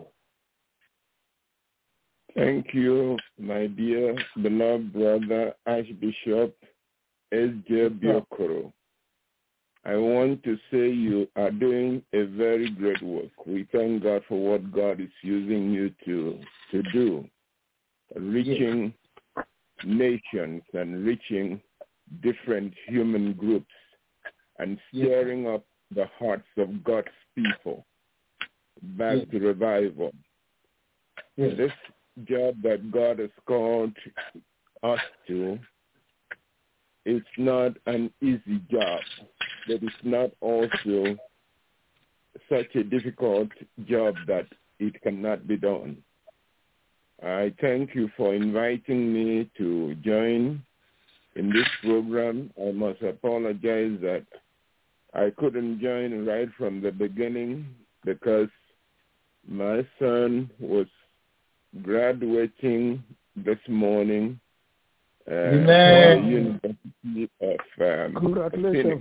Thank you, my dear beloved brother, Archbishop S J Biokoro. I want to say you are doing a very great work. We thank God for what God is using you to, to do, reaching yes. nations and reaching different human groups and stirring yes. up the hearts of God's people back yes. to revival. Yes. This job that God has called us to it's not an easy job, but it's not also such a difficult job that it cannot be done. I thank you for inviting me to join in this program. I must apologize that I couldn't join right from the beginning because my son was graduating this morning uh, Amen. from the University of um, Congratulations.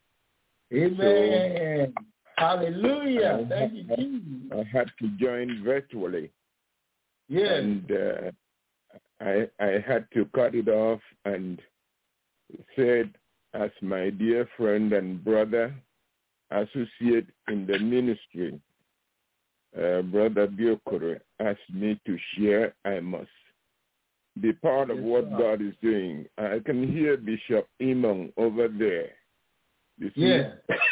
Amen. So, hallelujah. I, Thank you, Jesus. I had to join virtually. Yes. And uh, I, I had to cut it off and said, as my dear friend and brother, associate in the ministry, uh, Brother Biokoro asked me to share, I must be part of yes, what sir. God is doing. I can hear Bishop Imong over there. You see?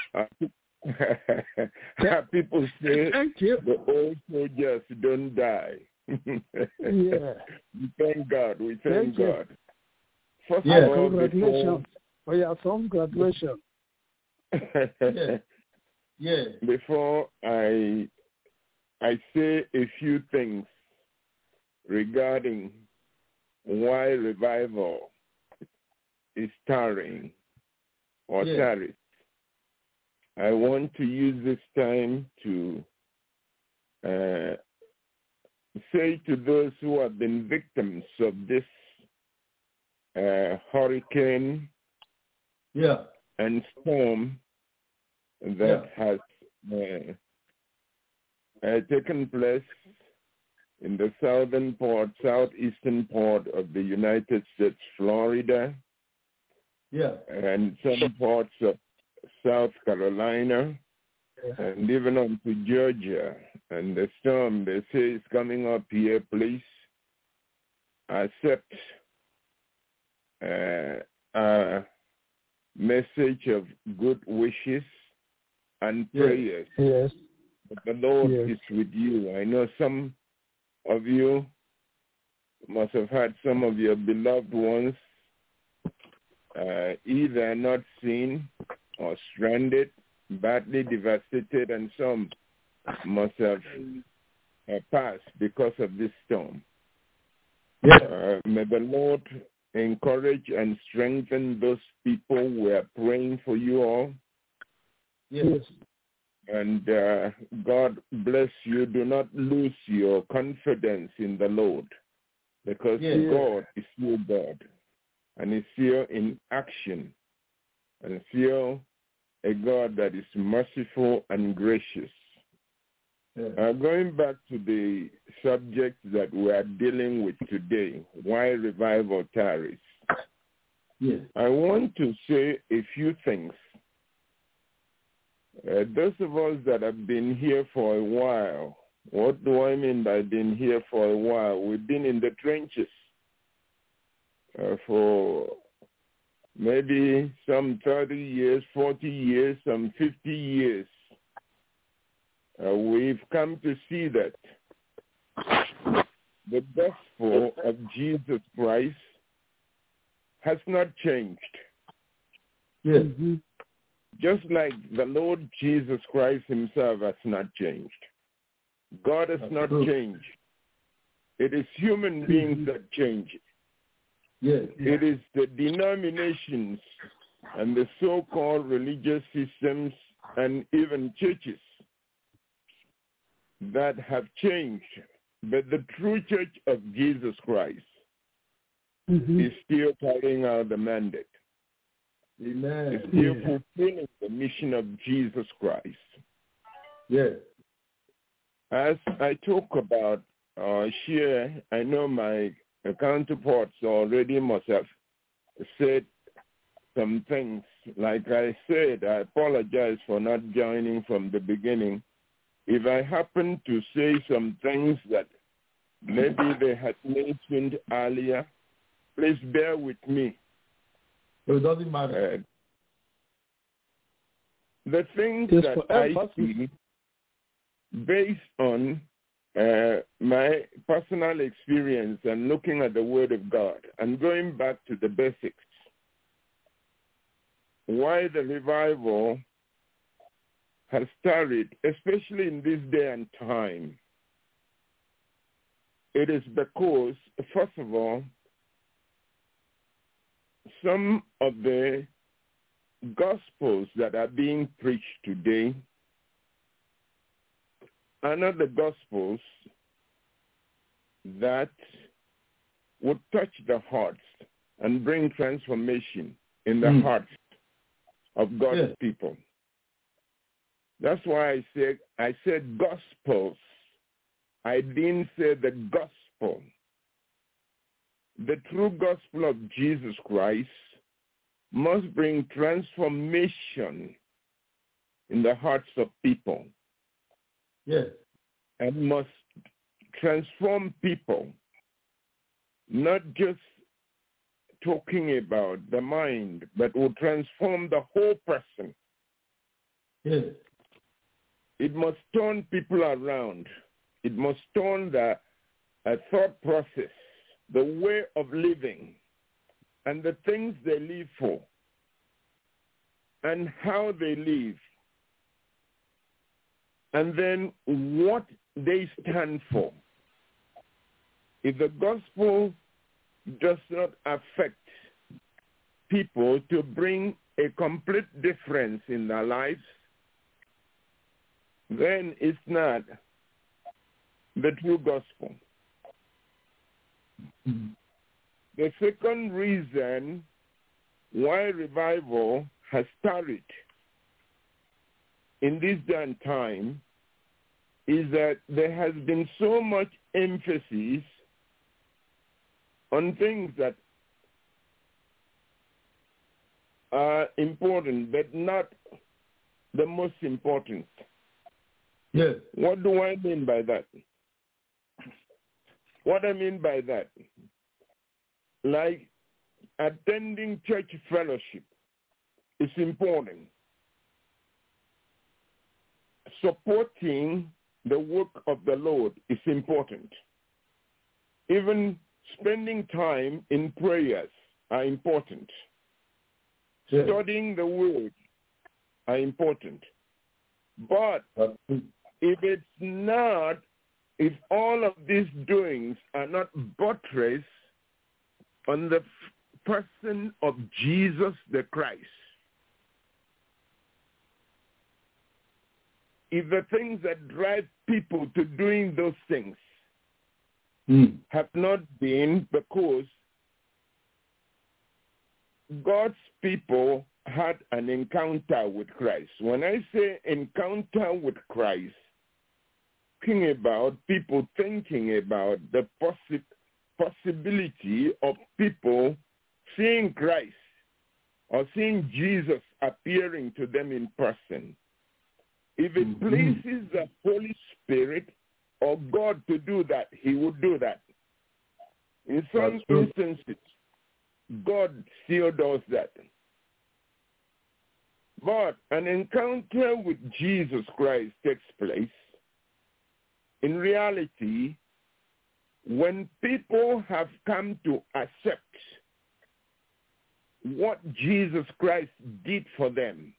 Yeah. People say the old soldiers don't die. Yeah. We thank God. We thank, thank God. You. First yeah, of all, congratulations for your son graduation. yeah. yeah. Before I I say a few things regarding why revival is tarrying or yeah. tarries, I want to use this time to uh, say to those who have been victims of this uh, hurricane yeah. and storm that yeah. has uh, uh, taken place in the southern part, southeastern part of the United States, Florida, yeah. and some parts of South Carolina, yeah. and even on to Georgia. And the storm, they say, is coming up here. Please accept uh, a message of good wishes and prayers. Yes. But the Lord yes. is with you. I know some of you must have had some of your beloved ones uh, either not seen or stranded, badly devastated, and some must have uh, passed because of this storm. Yeah. Uh, may the Lord encourage and strengthen those people who are praying for you all. Yes. And uh, God bless you. Do not lose your confidence in the Lord, because yes. God is your God, and is still in action, and still a God that is merciful and gracious. Yeah. Uh, going back to the subject that we are dealing with today, why revival tarries, yes. I want to say a few things. Uh, those of us that have been here for a while, what do I mean by been here for a while? We've been in the trenches uh, for maybe some thirty years, forty years, some fifty years. Uh, we've come to see that the gospel of Jesus Christ has not changed. Yes. Mm-hmm. Just like the Lord Jesus Christ himself has not changed. God has not changed. It is human beings that change. Yes. It is the denominations and the so-called religious systems and even churches that have changed. But the true church of Jesus Christ mm-hmm. is still carrying out the mandate. Amen. Is still yeah. fulfilling the mission of Jesus Christ. Yes. As I talk about uh, share, I know my counterparts already must have said some things. Like I said, I apologize for not joining from the beginning. If I happen to say some things that maybe they had mentioned earlier, please bear with me. It doesn't matter. Uh, the things Just that I see, based on uh, my personal experience and looking at the Word of God and going back to the basics, why the revival has started, especially in this day and time, it is because, first of all, some of the gospels that are being preached today are not the gospels that would touch the hearts and bring transformation in the mm. hearts of God's yeah. people. That's why I said I said gospels. I didn't say the gospel. The true gospel of Jesus Christ must bring transformation in the hearts of people. Yes. And must transform people, not just talking about the mind, but will transform the whole person. Yes. It must turn people around. It must turn the uh, thought process, the way of living, and the things they live for, and how they live, and then what they stand for. If the gospel does not affect people to bring a complete difference in their lives, then it's not the true gospel. Mm-hmm. The second reason why revival has started in this day and time is that there has been so much emphasis on things that are important, but not the most important. Yes. What do I mean by that? What I mean by that, like attending church fellowship is important. Supporting the work of the Lord is important. Even spending time in prayers are important. Yes. Studying the word are important. But if it's not, if all of these doings are not buttressed on the person of Jesus the Christ, if the things that drive people to doing those things mm. have not been because God's people had an encounter with Christ. When I say encounter with Christ, thinking about people thinking about the possi- possibility of people seeing Christ or seeing Jesus appearing to them in person. If it mm-hmm. pleases the Holy Spirit or God to do that, he would do that. In some instances, God still does that. But an encounter with Jesus Christ takes place in reality when people have come to accept what Jesus Christ did for them.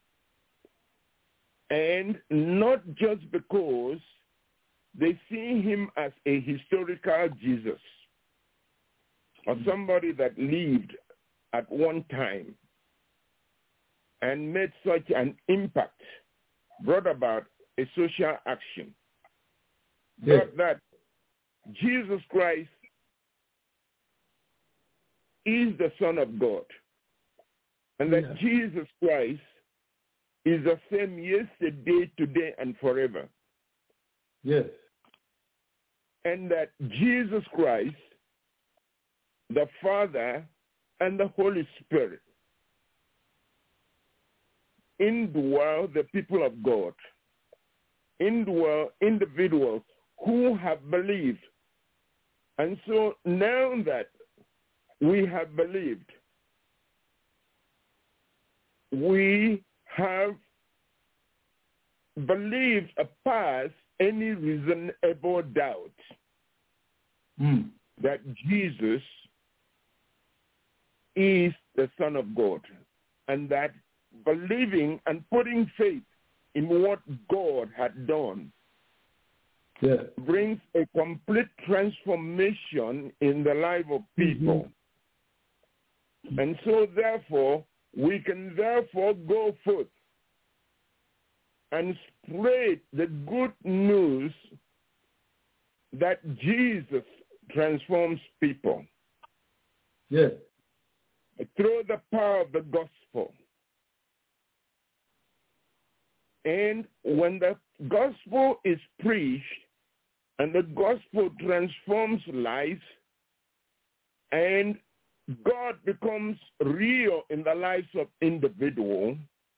And not just because they see him as a historical Jesus or somebody that lived at one time and made such an impact, brought about a social action. Yes. But that Jesus Christ is the Son of God. And that yeah. Jesus Christ is the same yesterday, today, and forever. Yes. And that Jesus Christ, the Father, and the Holy Spirit indwell the people of God, indwell individuals who have believed. And so now that we have believed, we have believed past any reasonable doubt mm. that Jesus is the Son of God and that believing and putting faith in what God had done Yes. brings a complete transformation in the life of people. Mm-hmm. And so therefore, we can therefore go forth and spread the good news that Jesus transforms people. Yes. Through the power of the gospel. And when the gospel is preached and the gospel transforms lives and God becomes real in the lives of individuals,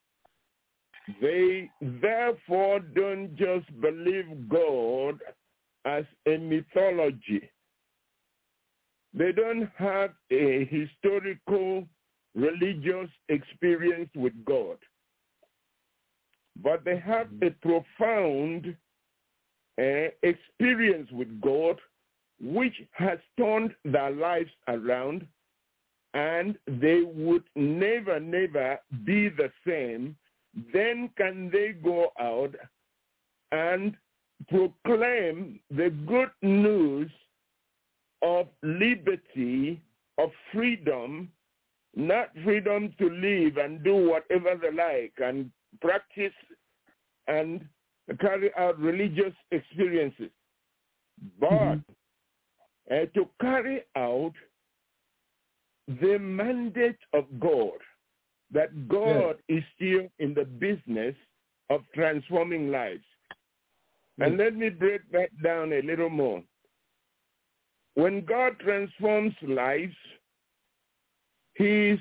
they therefore don't just believe God as a mythology. They don't have a historical religious experience with God, but they have a profound uh, experience with God which has turned their lives around, and they would never, never be the same. Then can they go out and proclaim the good news of liberty, of freedom, not freedom to live and do whatever they like and practice and carry out religious experiences, but mm-hmm. uh, to carry out the mandate of God, that God yes. is still in the business of transforming lives. Yes. And let me break that down a little more. When God transforms lives, he's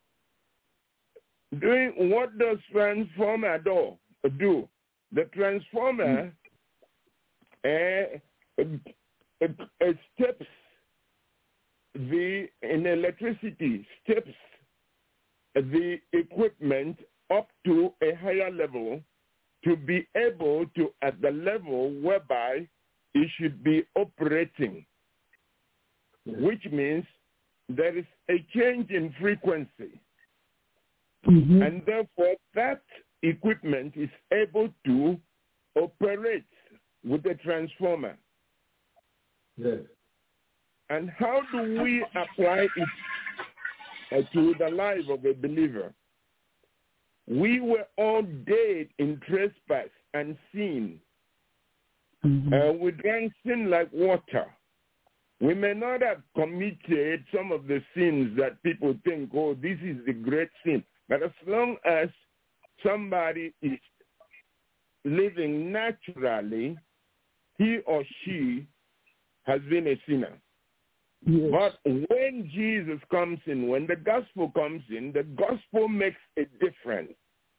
doing, what does transformer do? do? The transformer mm. uh, uh, uh, steps the, in electricity, steps the equipment up to a higher level to be able to, at the level whereby it should be operating. Which means there is a change in frequency. Mm-hmm. And therefore, that equipment is able to operate with a transformer. Yes. And how do we apply it uh, to the life of a believer? We were all dead in trespass and sin. Mm-hmm. Uh, we drank sin like water. We may not have committed some of the sins that people think, oh, this is the great sin. But as long as somebody is living naturally, he or she has been a sinner. Yes. But when Jesus comes in, when the gospel comes in, the gospel makes a difference.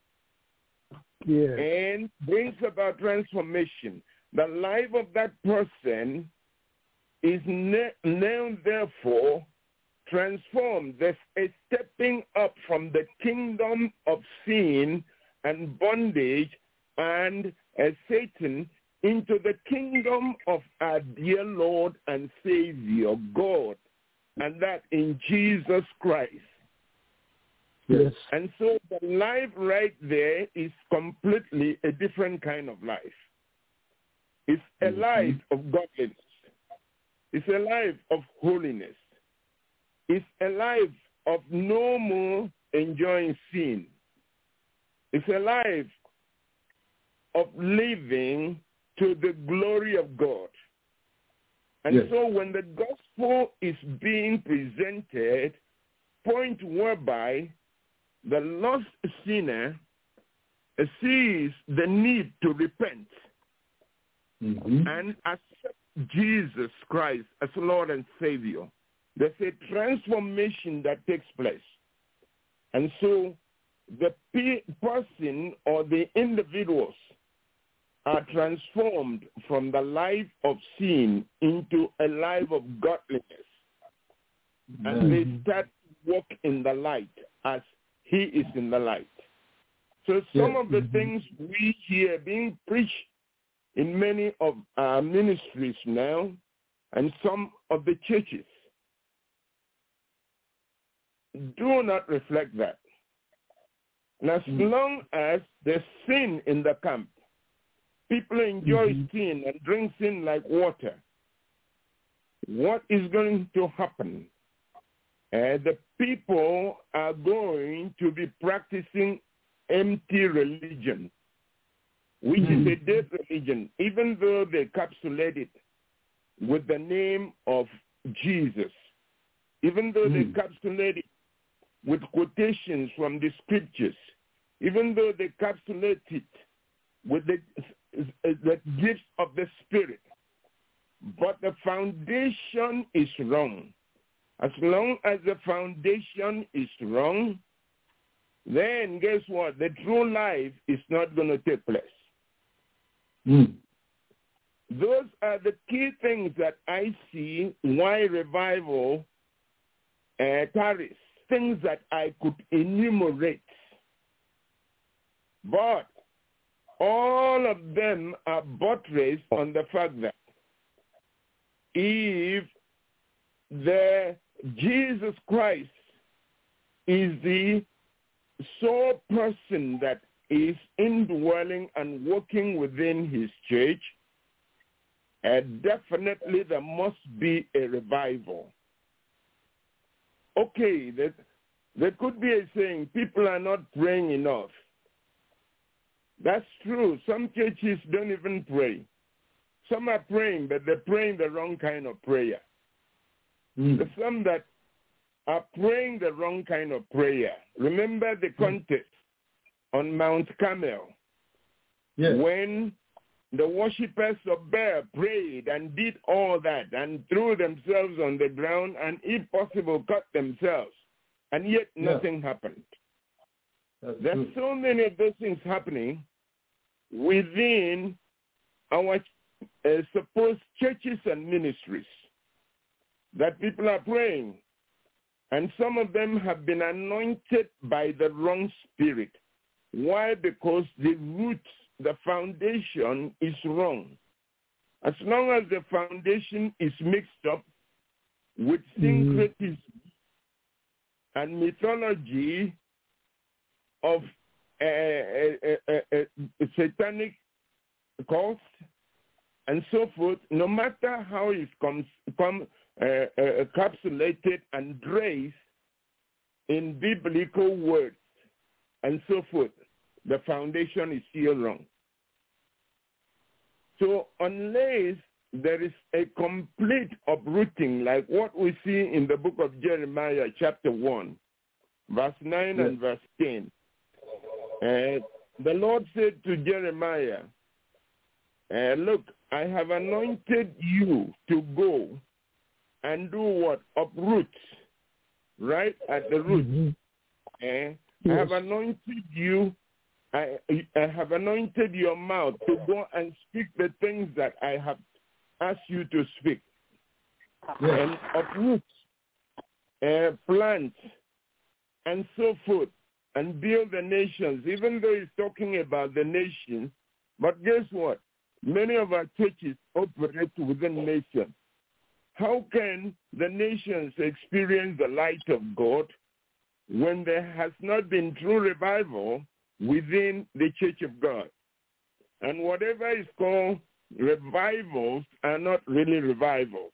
Yes. And brings about transformation. The life of that person is now therefore transformed. There's a stepping up from the kingdom of sin and bondage and uh, Satan into the kingdom of our dear Lord and Savior, God, and that in Jesus Christ. Yes. And so the life right there is completely a different kind of life. It's a mm-hmm. life of godliness. It's a life of holiness. It's a life of no more enjoying sin. It's a life of living to the glory of God. And yes. so when the gospel is being presented, point whereby the lost sinner sees the need to repent mm-hmm. and accept Jesus Christ as Lord and Savior. There's a transformation that takes place. And so the person or the individuals are transformed from the life of sin into a life of godliness. Mm-hmm. And they start to walk in the light as he is in the light. So some yeah. of the mm-hmm. things we hear being preached in many of our ministries now and some of the churches do not reflect that. And as mm. long as there's sin in the camp, people enjoy mm-hmm. sin and drink sin like water, what is going to happen? Uh, the people are going to be practicing empty religion, which mm. is a dead religion, even though they encapsulate it with the name of Jesus, even though mm. they encapsulate it with quotations from the scriptures, even though they encapsulate it with the, the gifts of the Spirit. But the foundation is wrong. As long as the foundation is wrong, then guess what? The true life is not going to take place. Mm. Those are the key things that I see why revival uh, tarries, things that I could enumerate. But all of them are buttressed on the fact that if the Jesus Christ is the sole person that is indwelling and working within his church, uh, definitely there must be a revival. Okay, there, there could be a saying, people are not praying enough. That's true. Some churches don't even pray. Some are praying, but they're praying the wrong kind of prayer. Mm. There's some that are praying the wrong kind of prayer. Remember the context mm. on Mount Carmel, yes. when the worshippers of Baal prayed and did all that and threw themselves on the ground and, if possible, cut themselves, and yet nothing yeah. happened. That's There's true. so many of those things happening within our uh, supposed churches and ministries that people are praying, and some of them have been anointed by the wrong spirit. Why? Because the roots, the foundation is wrong. As long as the foundation is mixed up with syncretism mm. and mythology of a, a, a, a, a satanic cult and so forth, no matter how it comes, come uh, uh, encapsulated and dressed in biblical words and so forth, the foundation is still wrong. So unless there is a complete uprooting, like what we see in the book of Jeremiah, chapter one, verse nine yes. and verse ten, uh, the Lord said to Jeremiah, uh, look, I have anointed you to go and do what? Uproot, right at the root. Mm-hmm. Uh, yes. I have anointed you I, I have anointed your mouth to go and speak the things that I have asked you to speak. Yes. And uproot, uh, plant, and so forth, and build the nations, even though he's talking about the nation. But guess what? Many of our churches operate within nations. How can the nations experience the light of God when there has not been true revival within the church of God? And whatever is called revivals are not really revivals.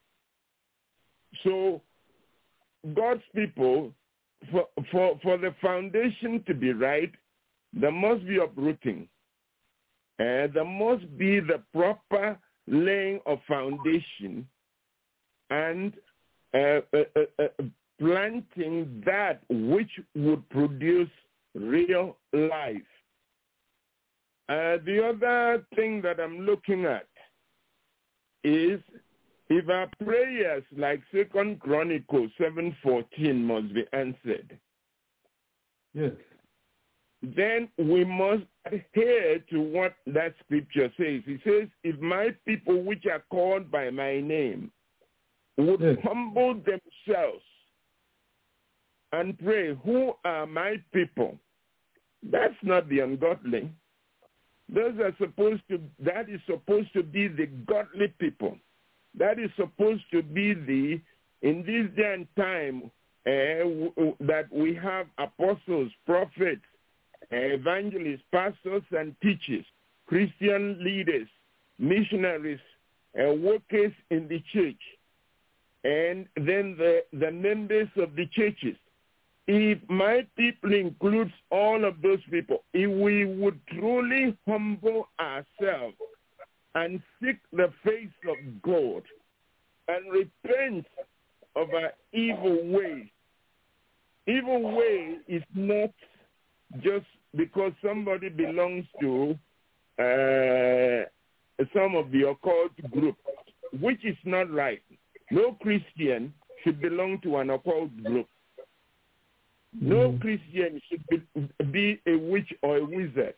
So God's people, for, for, for the foundation to be right, there must be uprooting. Uh, there must be the proper laying of foundation and uh, uh, uh, uh, planting that which would produce real life. Uh, the other thing that I'm looking at is if our prayers like Second Chronicles seven fourteen must be answered, yes, then we must adhere to what that scripture says. It says, if my people which are called by my name would yes. humble themselves and pray, who are my people? That's not the ungodly. Those are supposed to, that is supposed to be the godly people. That is supposed to be the, in this day and time, uh, w- w- that we have apostles, prophets, evangelists, pastors and teachers, Christian leaders, missionaries, uh, workers in the church, and then the, the members of the churches. If my people includes all of those people, if we would truly humble ourselves and seek the face of God and repent of our evil ways. Evil way is not just because somebody belongs to uh, some of the occult group, which is not right. No Christian should belong to an occult group. No Christian should be, be a witch or a wizard.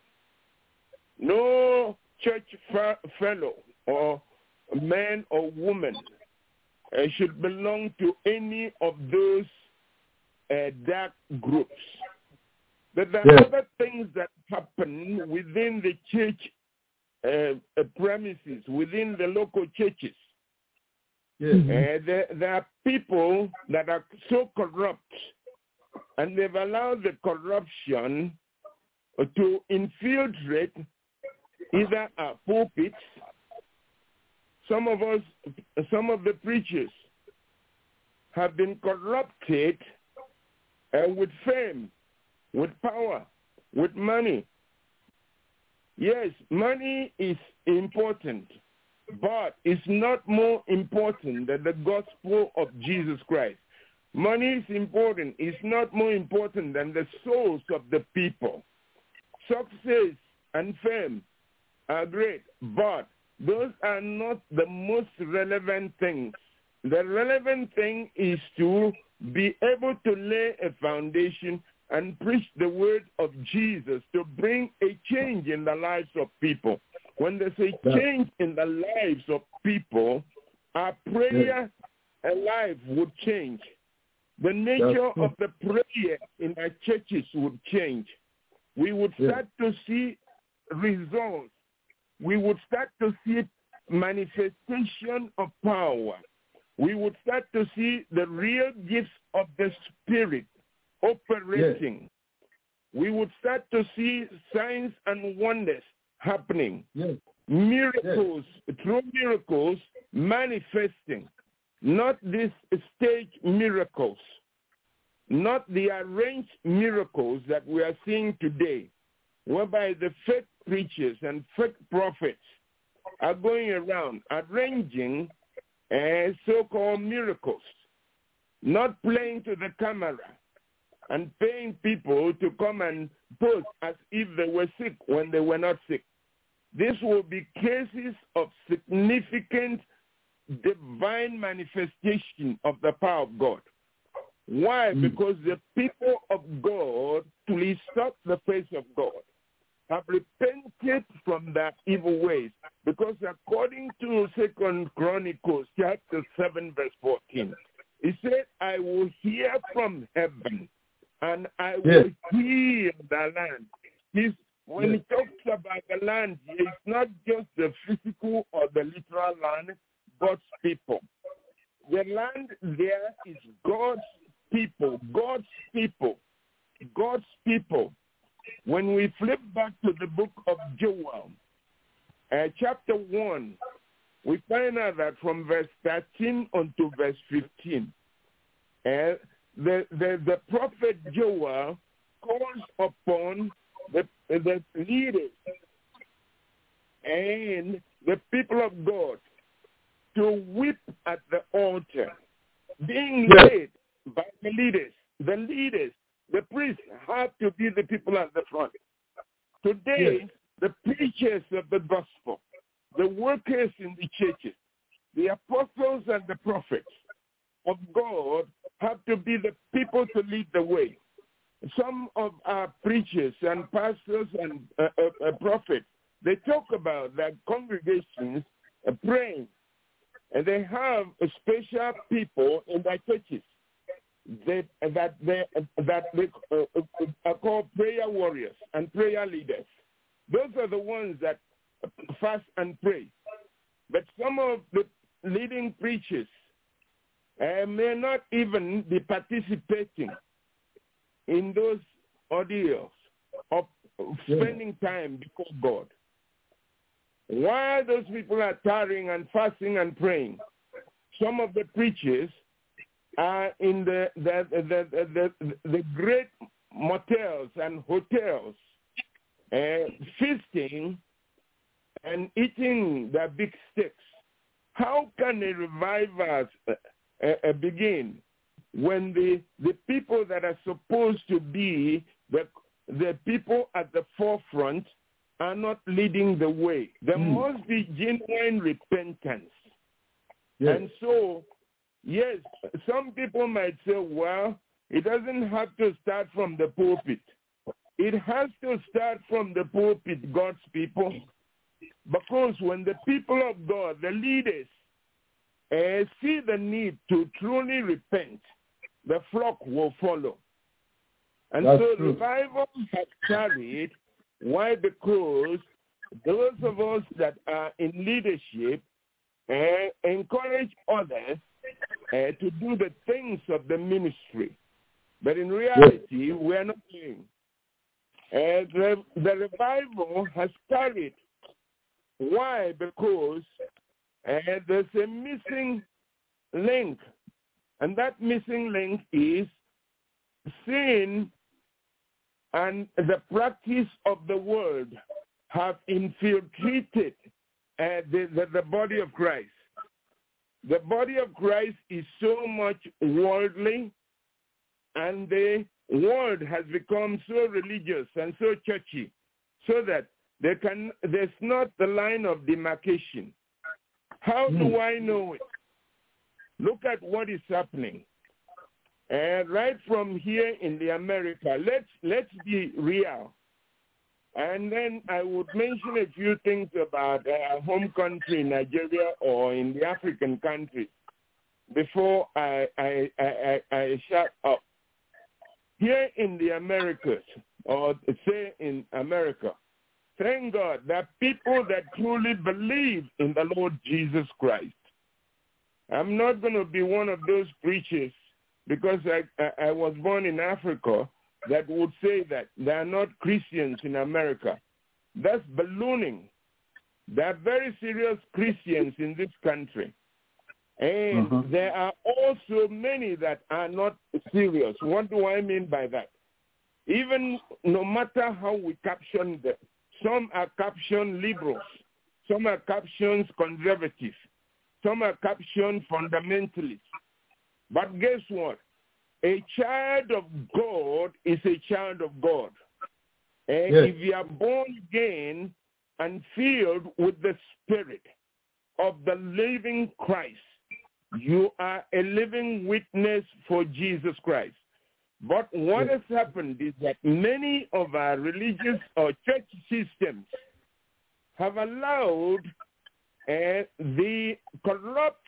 No church fa- fellow or man or woman uh, should belong to any of those uh, dark groups. But there are yes. other things that happen within the church uh, uh, premises, within the local churches. Yes. Uh, there, there are people that are so corrupt, and they've allowed the corruption to infiltrate either our pulpits. Some of us, some of the preachers have been corrupted uh, with fame, with power, with money. Yes, money is important, but it's not more important than the gospel of Jesus Christ. Money is important. It's not more important than the souls of the people. Success and fame are great, but those are not the most relevant things. The relevant thing is to be able to lay a foundation and preach the word of Jesus to bring a change in the lives of people. When there's a change in the lives of people, our prayer life would change. The nature of the prayer in our churches would change. We would start to see results. We would start to see manifestation of power. We would start to see the real gifts of the Spirit operating. Yes. We would start to see signs and wonders happening. Yes. Miracles, yes. True miracles manifesting. Not these stage miracles. Not the arranged miracles that we are seeing today, whereby the fake preachers and fake prophets are going around arranging uh, so-called miracles, not playing to the camera and paying people to come and pose as if they were sick when they were not sick. This will be cases of significant divine manifestation of the power of God. Why? Mm. Because the people of God, please stop the face of God, have repented from their evil ways. Because according to Second Chronicles chapter seven, verse fourteen, it said, I will hear from heaven and I will yes. heal the land. He's, when yes. he talks about the land, it's not just the physical or the literal land, God's people. The land there is God's people, God's people, God's people. When we flip back to the book of Joel, uh, chapter one, we find out that from verse thirteen on to verse fifteen, uh, the, the, the prophet Joel calls upon the, the leaders and the people of God to weep at the altar, being led by the leaders. The leaders, the priests, have to be the people at the front. Today, yes. the preachers of the gospel, the workers in the churches, the apostles and the prophets of God have to be the people to lead the way. Some of our preachers and pastors and uh, uh, uh, prophets, they talk about their congregations uh, praying. And they have a special people in their churches that that they that they uh, are called prayer warriors and prayer leaders. Those are the ones that fast and pray. But some of the leading preachers uh, may not even be participating in those ordeals of spending yeah. time before God. While those people are tarrying and fasting and praying, some of the preachers are in the the the, the, the, the great motels and hotels, uh, feasting and eating their big steaks. How can a revival uh, uh, begin when the, the people that are supposed to be the, the people at the forefront are not leading the way? There mm. must be genuine repentance. Yes. And so, yes, some people might say, well, it doesn't have to start from the pulpit. It has to start from the pulpit, God's people. Because when the people of God, the leaders, uh, see the need to truly repent, the flock will follow. And That's so true. Revival has carried. Why? Because those of us that are in leadership uh, encourage others uh, to do the things of the ministry. But in reality, we are not doing. Uh, the, the revival has carried. Why? Because uh, there's a missing link. And that missing link is sin and the practice of the world have infiltrated uh, the, the, the body of Christ. The body of Christ is so much worldly, and the world has become so religious and so churchy, so that there can there's not the line of demarcation. How mm. do I know it? Look at what is happening. And right from here in the America, let's let's be real. And then I would mention a few things about our home country, Nigeria, or in the African countries, before I I, I, I, I shut up. Here in the Americas, or say in America, thank God that people that truly believe in the Lord Jesus Christ. I'm not going to be one of those preachers because I, I, I was born in Africa that would say that there are not Christians in America. That's ballooning. There are very serious Christians in this country. And uh-huh. there are also many that are not serious. What do I mean by that? Even no matter how we caption them, some are captioned liberals, some are captioned conservatives, some are captioned fundamentalists. But guess what? A child of God is a child of God. And yes. if you are born again and filled with the Spirit of the living Christ, you are a living witness for Jesus Christ. But what yes. has happened is that many of our religious or church systems have allowed uh, the corrupt,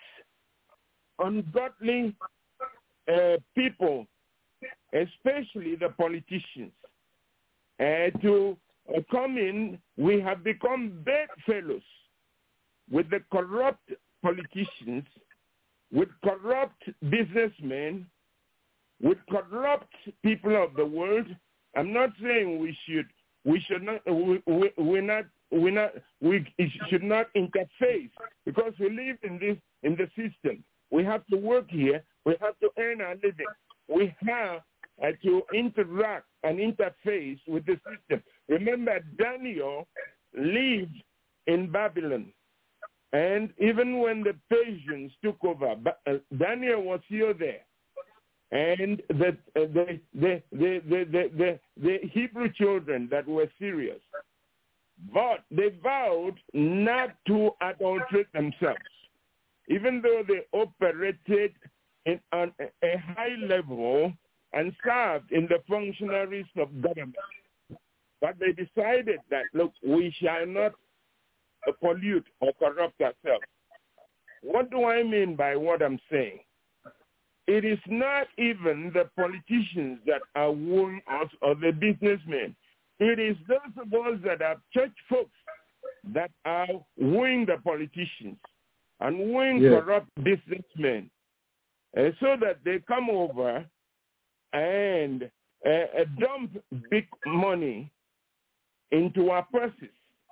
ungodly uh, people, especially the politicians, uh, to uh, come in. We have become bedfellows with the corrupt politicians, with corrupt businessmen, with corrupt people of the world. I'm not saying we should, we should not, we, we, we're not, we not, we should not interface because we live in this, in the system. We have to work here. We have to earn our living. We have uh, to interact and interface with the system. Remember, Daniel lived in Babylon. And even when the Persians took over, Daniel was still there. And the, the, the, the, the, the, the, the Hebrew children that were serious, but they vowed not to adulterate themselves, even though they operated in, on a high level and served in the functionaries of government. But they decided that, look, we shall not pollute or corrupt ourselves. What do I mean by what I'm saying? It is not even the politicians that are wooing us or the businessmen. It is those of us that are church folks that are wooing the politicians and wooing yes. corrupt businessmen uh, so that they come over and uh, dump big money into our purses.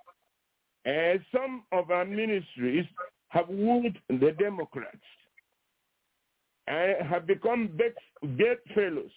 And some of our ministries have wooed the Democrats and have become bedfellows.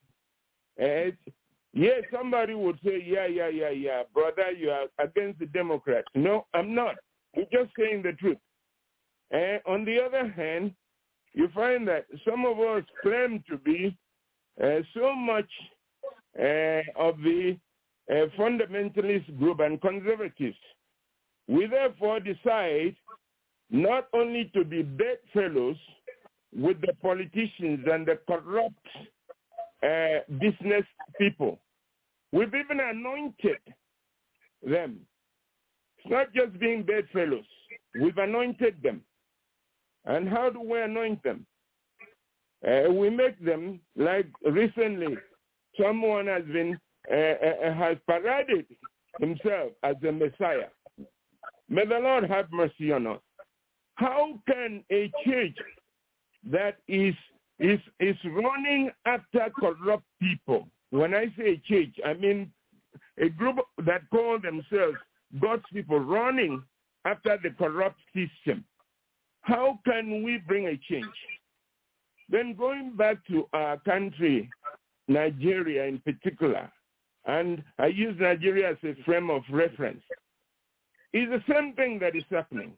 And yes, somebody would say, yeah, yeah, yeah, yeah, brother, you are against the Democrats. No, I'm not. I'm just saying the truth. And on the other hand, you find that some of us claim to be uh, so much uh, of the uh, fundamentalist group and conservatives. We therefore decide not only to be bedfellows with the politicians and the corrupt uh, business people. We've even anointed them. It's not just being bedfellows. We've anointed them. And how do we anoint them? Uh, we make them, like recently, someone has been uh, uh, has paraded himself as a Messiah. May the Lord have mercy on us. How can a church that is is is running after corrupt people? When I say church, I mean a group that call themselves God's people running after the corrupt system. How can we bring a change? Then going back to our country, Nigeria in particular, and I use Nigeria as a frame of reference, is the same thing that is happening.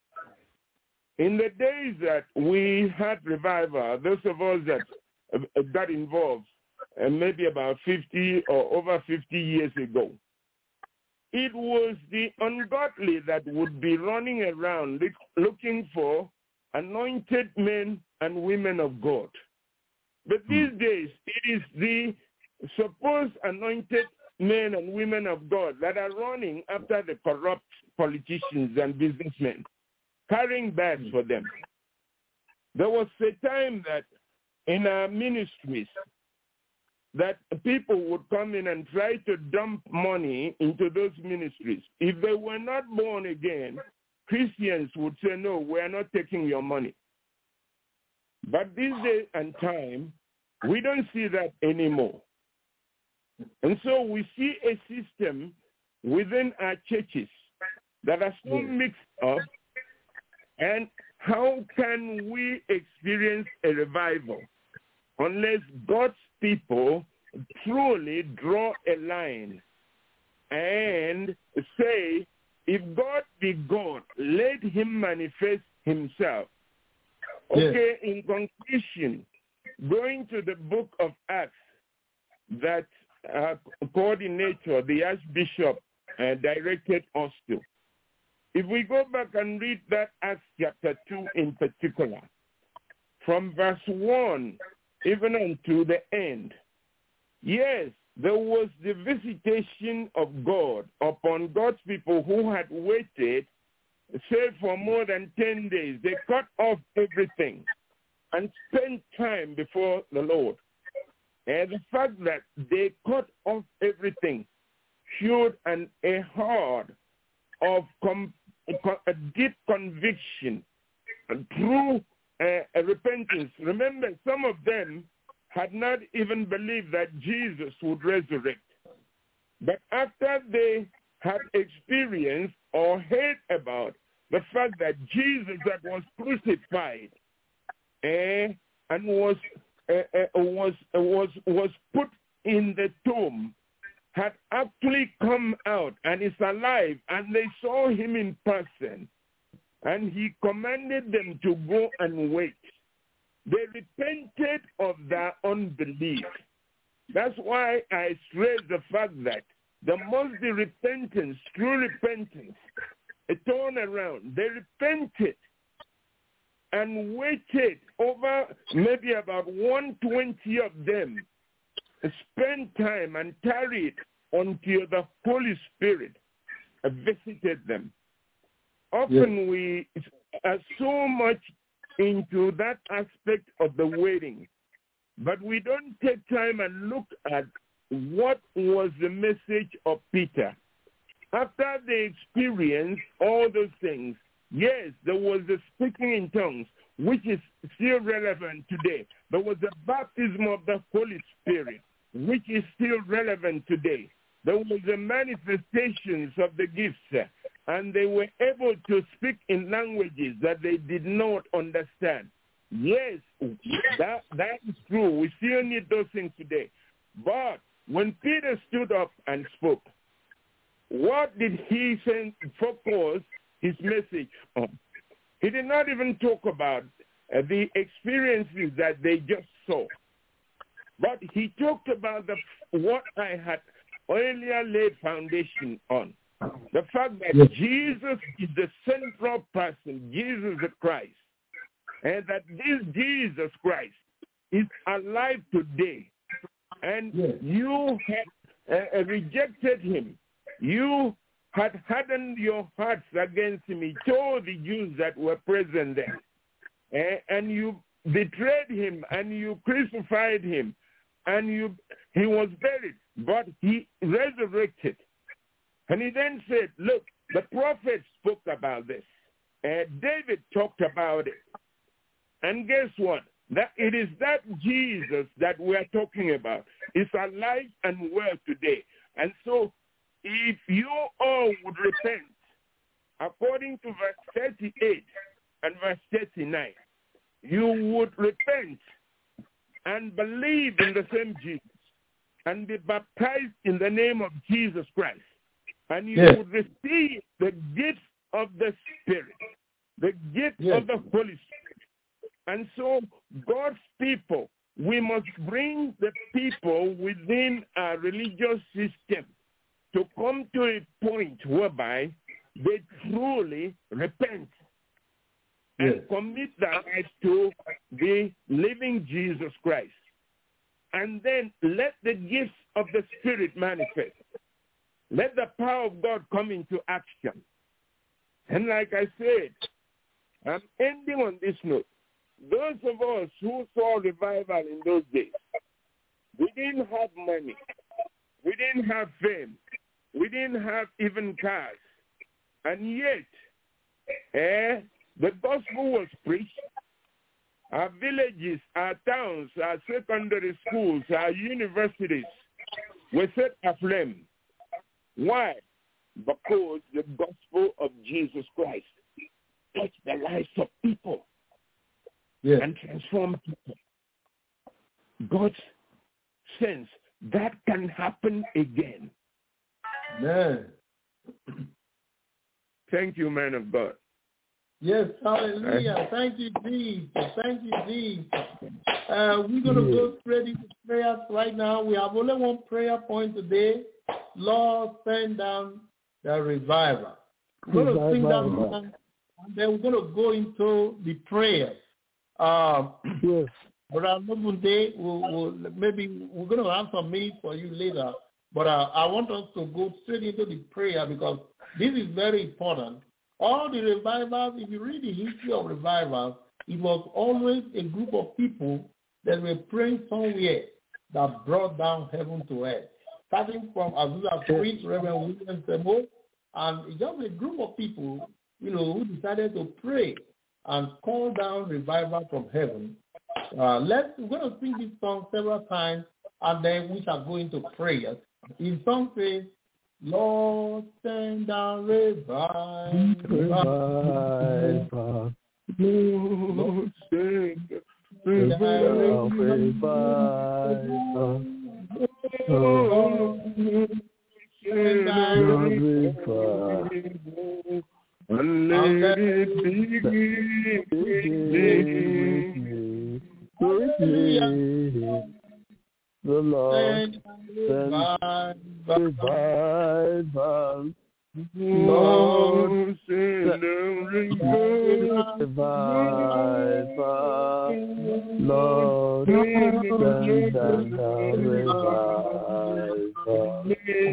In the days that we had revival, those of us that got involved, uh, maybe about fifty or over fifty years ago, it was the ungodly that would be running around looking for anointed men and women of God. But these days, it is the supposed anointed men and women of God that are running after the corrupt politicians and businessmen, carrying bags for them. There was a time that in our ministries, that people would come in and try to dump money into those ministries. If they were not born again, Christians would say, no, we are not taking your money. But this day and time, we don't see that anymore. And so we see a system within our churches that are so mixed up. And how can we experience a revival unless God's people truly draw a line and say, if God be God, let him manifest himself. Okay, yes. In conclusion, going to the book of Acts, that uh, coordinator, the Archbishop, uh, directed us to. If we go back and read that Acts chapter two in particular, from verse one even unto the end, yes, there was the visitation of God upon God's people who had waited, say, for more than ten days. They cut off everything and spent time before the Lord. And the fact that they cut off everything showed an, a heart of com, a deep conviction through uh, a repentance. Remember, some of them had not even believed that Jesus would resurrect. But after they had experienced or heard about the fact that Jesus that was crucified eh, and was uh, uh, was uh, was was put in the tomb, had actually come out and is alive, and they saw him in person, and he commanded them to go and wait. They repented of their unbelief. That's why I stress the fact that there must be repentance, true repentance, a turnaround. They repented and waited over maybe about one hundred twenty of them, spent time and tarried until the Holy Spirit visited them. Often yes. we are so much into that aspect of the waiting, but we don't take time and look at what was the message of Peter. After they experienced all those things, yes, there was the speaking in tongues, which is still relevant today. There was the baptism of the Holy Spirit, which is still relevant today. there was a manifestations of the gifts, and they were able to speak in languages that they did not understand. Yes, that, that is true. We still need those things today. But when Peter stood up and spoke, what did he send, focus his message on? He did not even talk about uh, the experiences that they just saw. But he talked about the, what I had earlier laid foundation on. The fact that yes. Jesus is the central person, Jesus the Christ, and that this Jesus Christ is alive today. And yes. you had uh, rejected him. You had hardened your hearts against him. He told the Jews that were present there. Uh, and you betrayed him, and you crucified him, and you he was buried, but he resurrected. And he then said, look, the prophets spoke about this. Uh, David talked about it. And guess what? That it is that Jesus that we are talking about. Is alive and well today. And so if you all would repent, according to verse thirty-eight and verse thirty-nine, you would repent and believe in the same Jesus and be baptized in the name of Jesus Christ. And you yes. would receive the gift of the Spirit, the gift yes. of the Holy Spirit. And so God's people, we must bring the people within our religious system to come to a point whereby they truly repent and yes. commit their lives to the living Jesus Christ. And then let the gifts of the Spirit manifest. Let the power of God come into action. And like I said, I'm ending on this note. Those of us who saw revival in those days, we didn't have money. We didn't have fame. We didn't have even cars. And yet, eh, the gospel was preached. Our villages, our towns, our secondary schools, our universities were set aflame. Why? Because the gospel of Jesus Christ touched the lives of people yes. and transformed people. God's sense that can happen again. Amen. Thank you, man of God. Yes, hallelujah. Thank you, Jesus. Thank you, Jesus. Uh, we're going to yes. go straight into prayers right now. We have only one prayer point today. Lord, send down the revival. We're going to sing that song, and then we're going to go into the prayers. Uh, yes. But uh, we'll, we'll, maybe we're going to have some minutes for you later. But uh, I want us to go straight into the prayer because this is very important. All the revivals, if you read the history of revivals, it was always a group of people that were praying somewhere that brought down heaven to earth. Starting from Azusa Street, Reverend William Semo, and just a group of people, you know, who decided to pray and call down revival from heaven. Uh, let's, we're going to sing this song several times, and then we shall go into prayers. In song says, Lord, send down revival. Revival. Lord, send down revival. Lord, send down revival. And let it begin with me. The Lord send revival. Lord send revival. Lord send revival.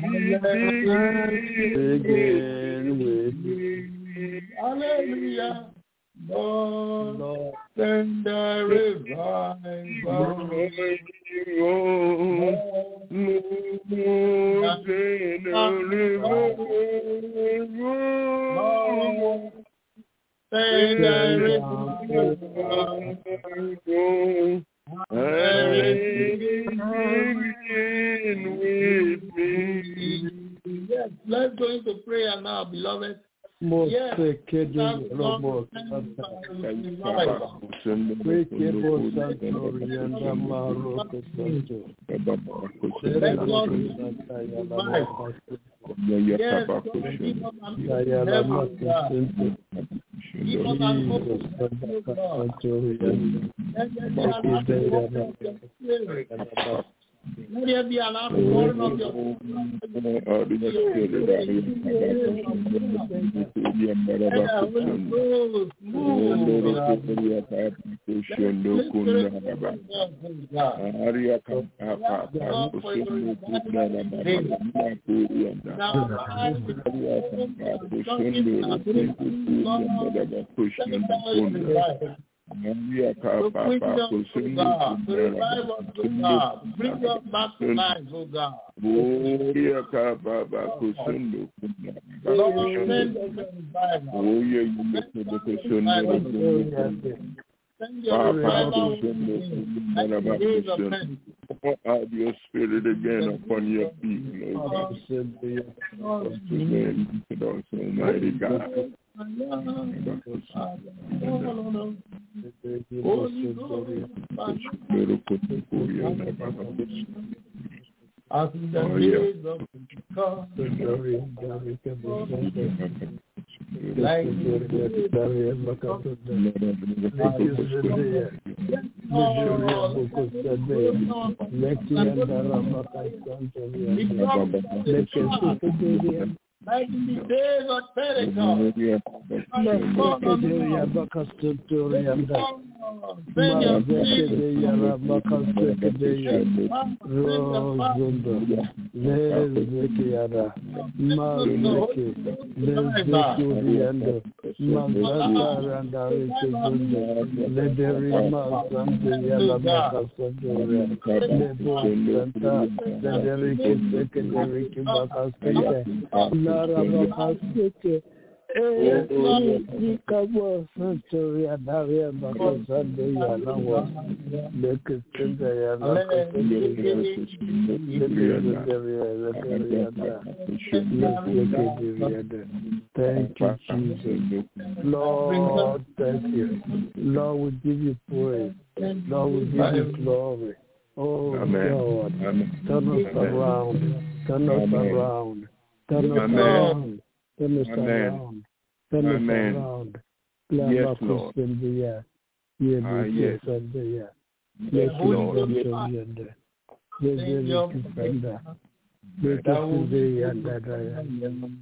Begin with me. Hallelujah. Lord, Lord send a revival. Lord, send a revival. Send a revival. And begin with me. let's go into prayer now, beloved. Yes. Let there be an outpouring of your Bring us back to life, oh God. Send your revival pour out your spirit again upon your people, Lord. Almighty God. As in the days of God, like like in the days of Pentecost, Narabakaseke, Ikabo Santoria Daria Bakasande Yanawa, Lekasenda Yanaka, thank you, Jesus. Lord, thank you. Lord, we give you praise. Lord, we give you glory. Oh, Amen. God, Amen. Turn us Amen. around. Turn us Amen. around. Turn us Amen. around. Turn us Amen. around. Turn us Amen. around. Yes, Lord. Yes, ah, yes. Yes, Lord. Yes. Let us be and that I am.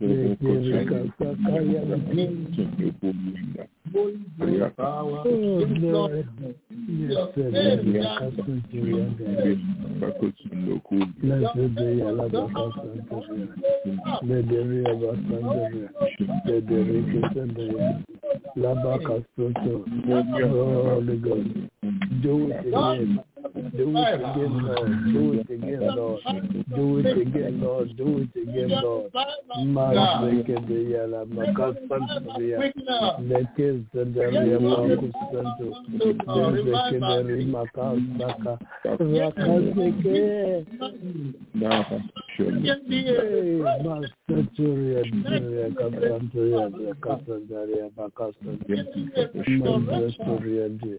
Do it again. Do it again, Lord. Do it again, Lord. Do it again, Lord. Do it again, Lord. Mazekede yala makasantaria. Lekes daria makusanto. Mazekede rimakasaka. Rakazeke. Masaturia daria kasantaria kasantaria makasantaria. Mazaturia daria.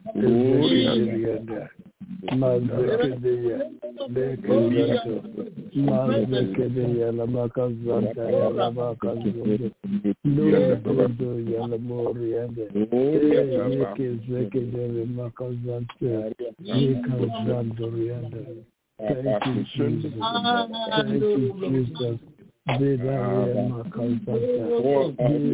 Mazekedeya, Lekezato, Mazekedeya, Lamakazanta, Yalabakazo, Lodo, Yalamoriande, Lekezekede, Makazanta, Lekazandoriande. Thank you, Jesus. Thank you, Jesus. Be magnified, O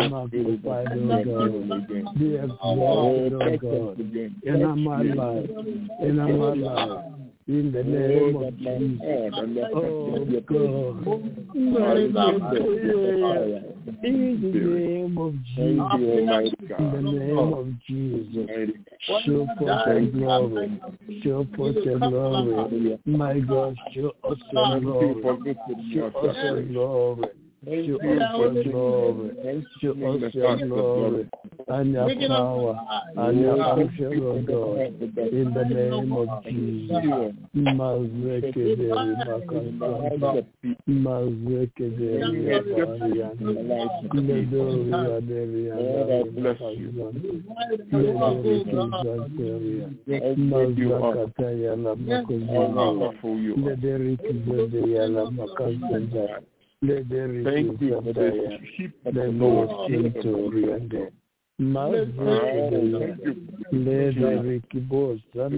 God. Be exalted, O God. In our life, in our life, in the name of Jesus. Oh God. In the name of Jesus. In the name of Jesus. Show forth your glory. Show forth your glory. My God, show us your glory. Show us your glory. Show us your glory. Show us your glory and your power and your function, oh God. In the name of Jesus. Mazekederi makasanta. Mazekederi abariana. Ledoria deriana makasanta. Lederi kizanteria. Mazakataya la makozana. Lederi kizanteria la makasanta. Let there be the Lord into Riande. Let there be kibos and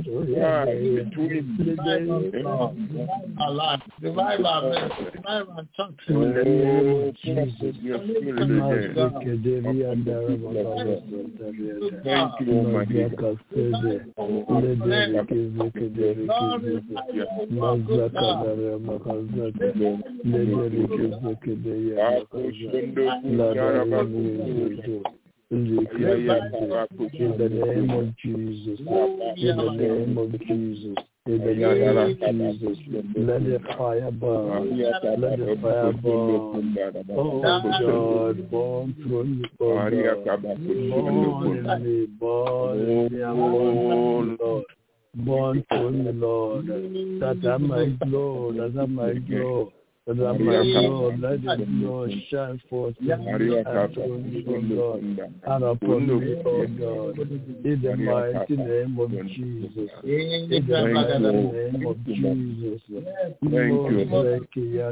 alive. Revive our ministry. Revive our church. In the name of Jesus. Thank you, Almighty God. In the name of Jesus, in the name of Jesus, in the name of Jesus, let the fire burn, let the fire burn. Oh God, burn through me, oh God, burn in me, burn in me, Lord, burn through me, Lord, that I might glow, that I might glow. That I might Lord, let it Lord shine forth in me and through me, oh God, and upon me, oh God, in the mighty name of Jesus, in the mighty name of Jesus. Thank you. Thank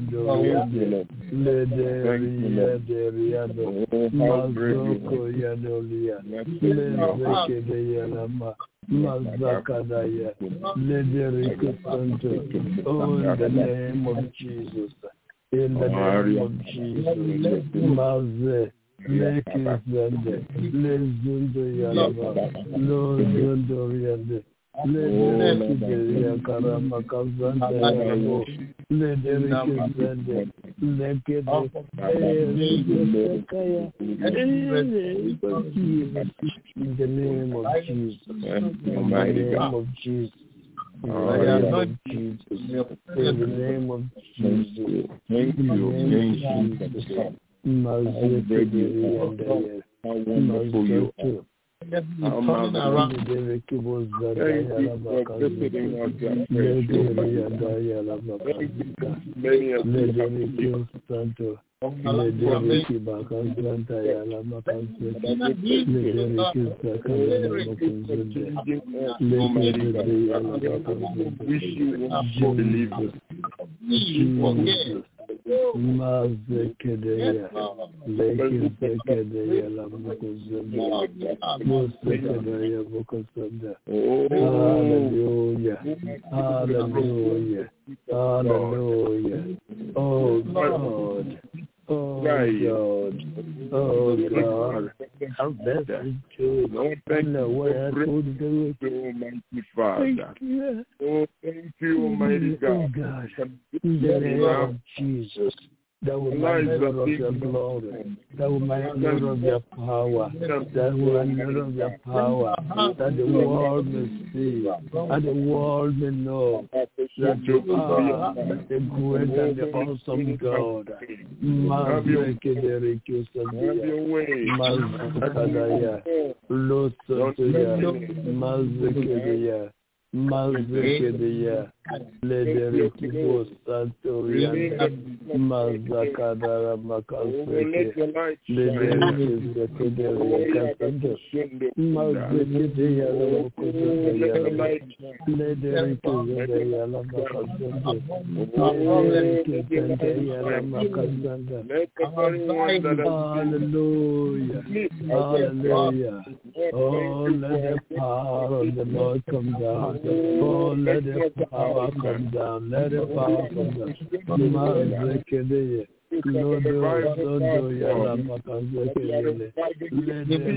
you. Mazakadaya, oh, in the name of Jesus, in the name of Jesus, Maze, Lekizende, Lezundo Yalaba, Lozundo Riende, Lederekideria Karama Kazanda Yalabo, Lederikizende, Lekede, Sekaya, in the name of Jesus, in the name of Jesus. In the name of Jesus. In the name of Jesus. Thank you. How wonderful you are. How marvelous. Thank you for visiting us. Thank you. Many of you Lederiki bakazanta ya la makansete. Lederiki sakaya la makunzende. Lederiki ya la makansete. Jesus. Mazekedeya. Lekizekedeya la makunzende. Mosekedeya bukasanda. Hallelujah. Hallelujah. Hallelujah. Oh God. Oh God, oh God, how best is true. Lord, thank you for bringing to Almighty Father. Oh, thank you, Almighty God. Oh God, in the name of Jesus, that will make none of your glory, that will make none of your power, that will make none of your power, that the world may see, and the world may know that you are the great and the awesome God. Mazekadaya, Mazekedeya, Lederikibos Santoriana, Mazakadara Makaseke, Lederikibos Kasanda, Mazekedeya, Lederikibos Makasanda, Lederikibos Makasanda. Hallelujah, hallelujah. Oh, let the power of the Lord come down. Oh, let the power come down. Let the power come down. Mazekede, Lodo, Sodo, Yala, Makazekede, Lede,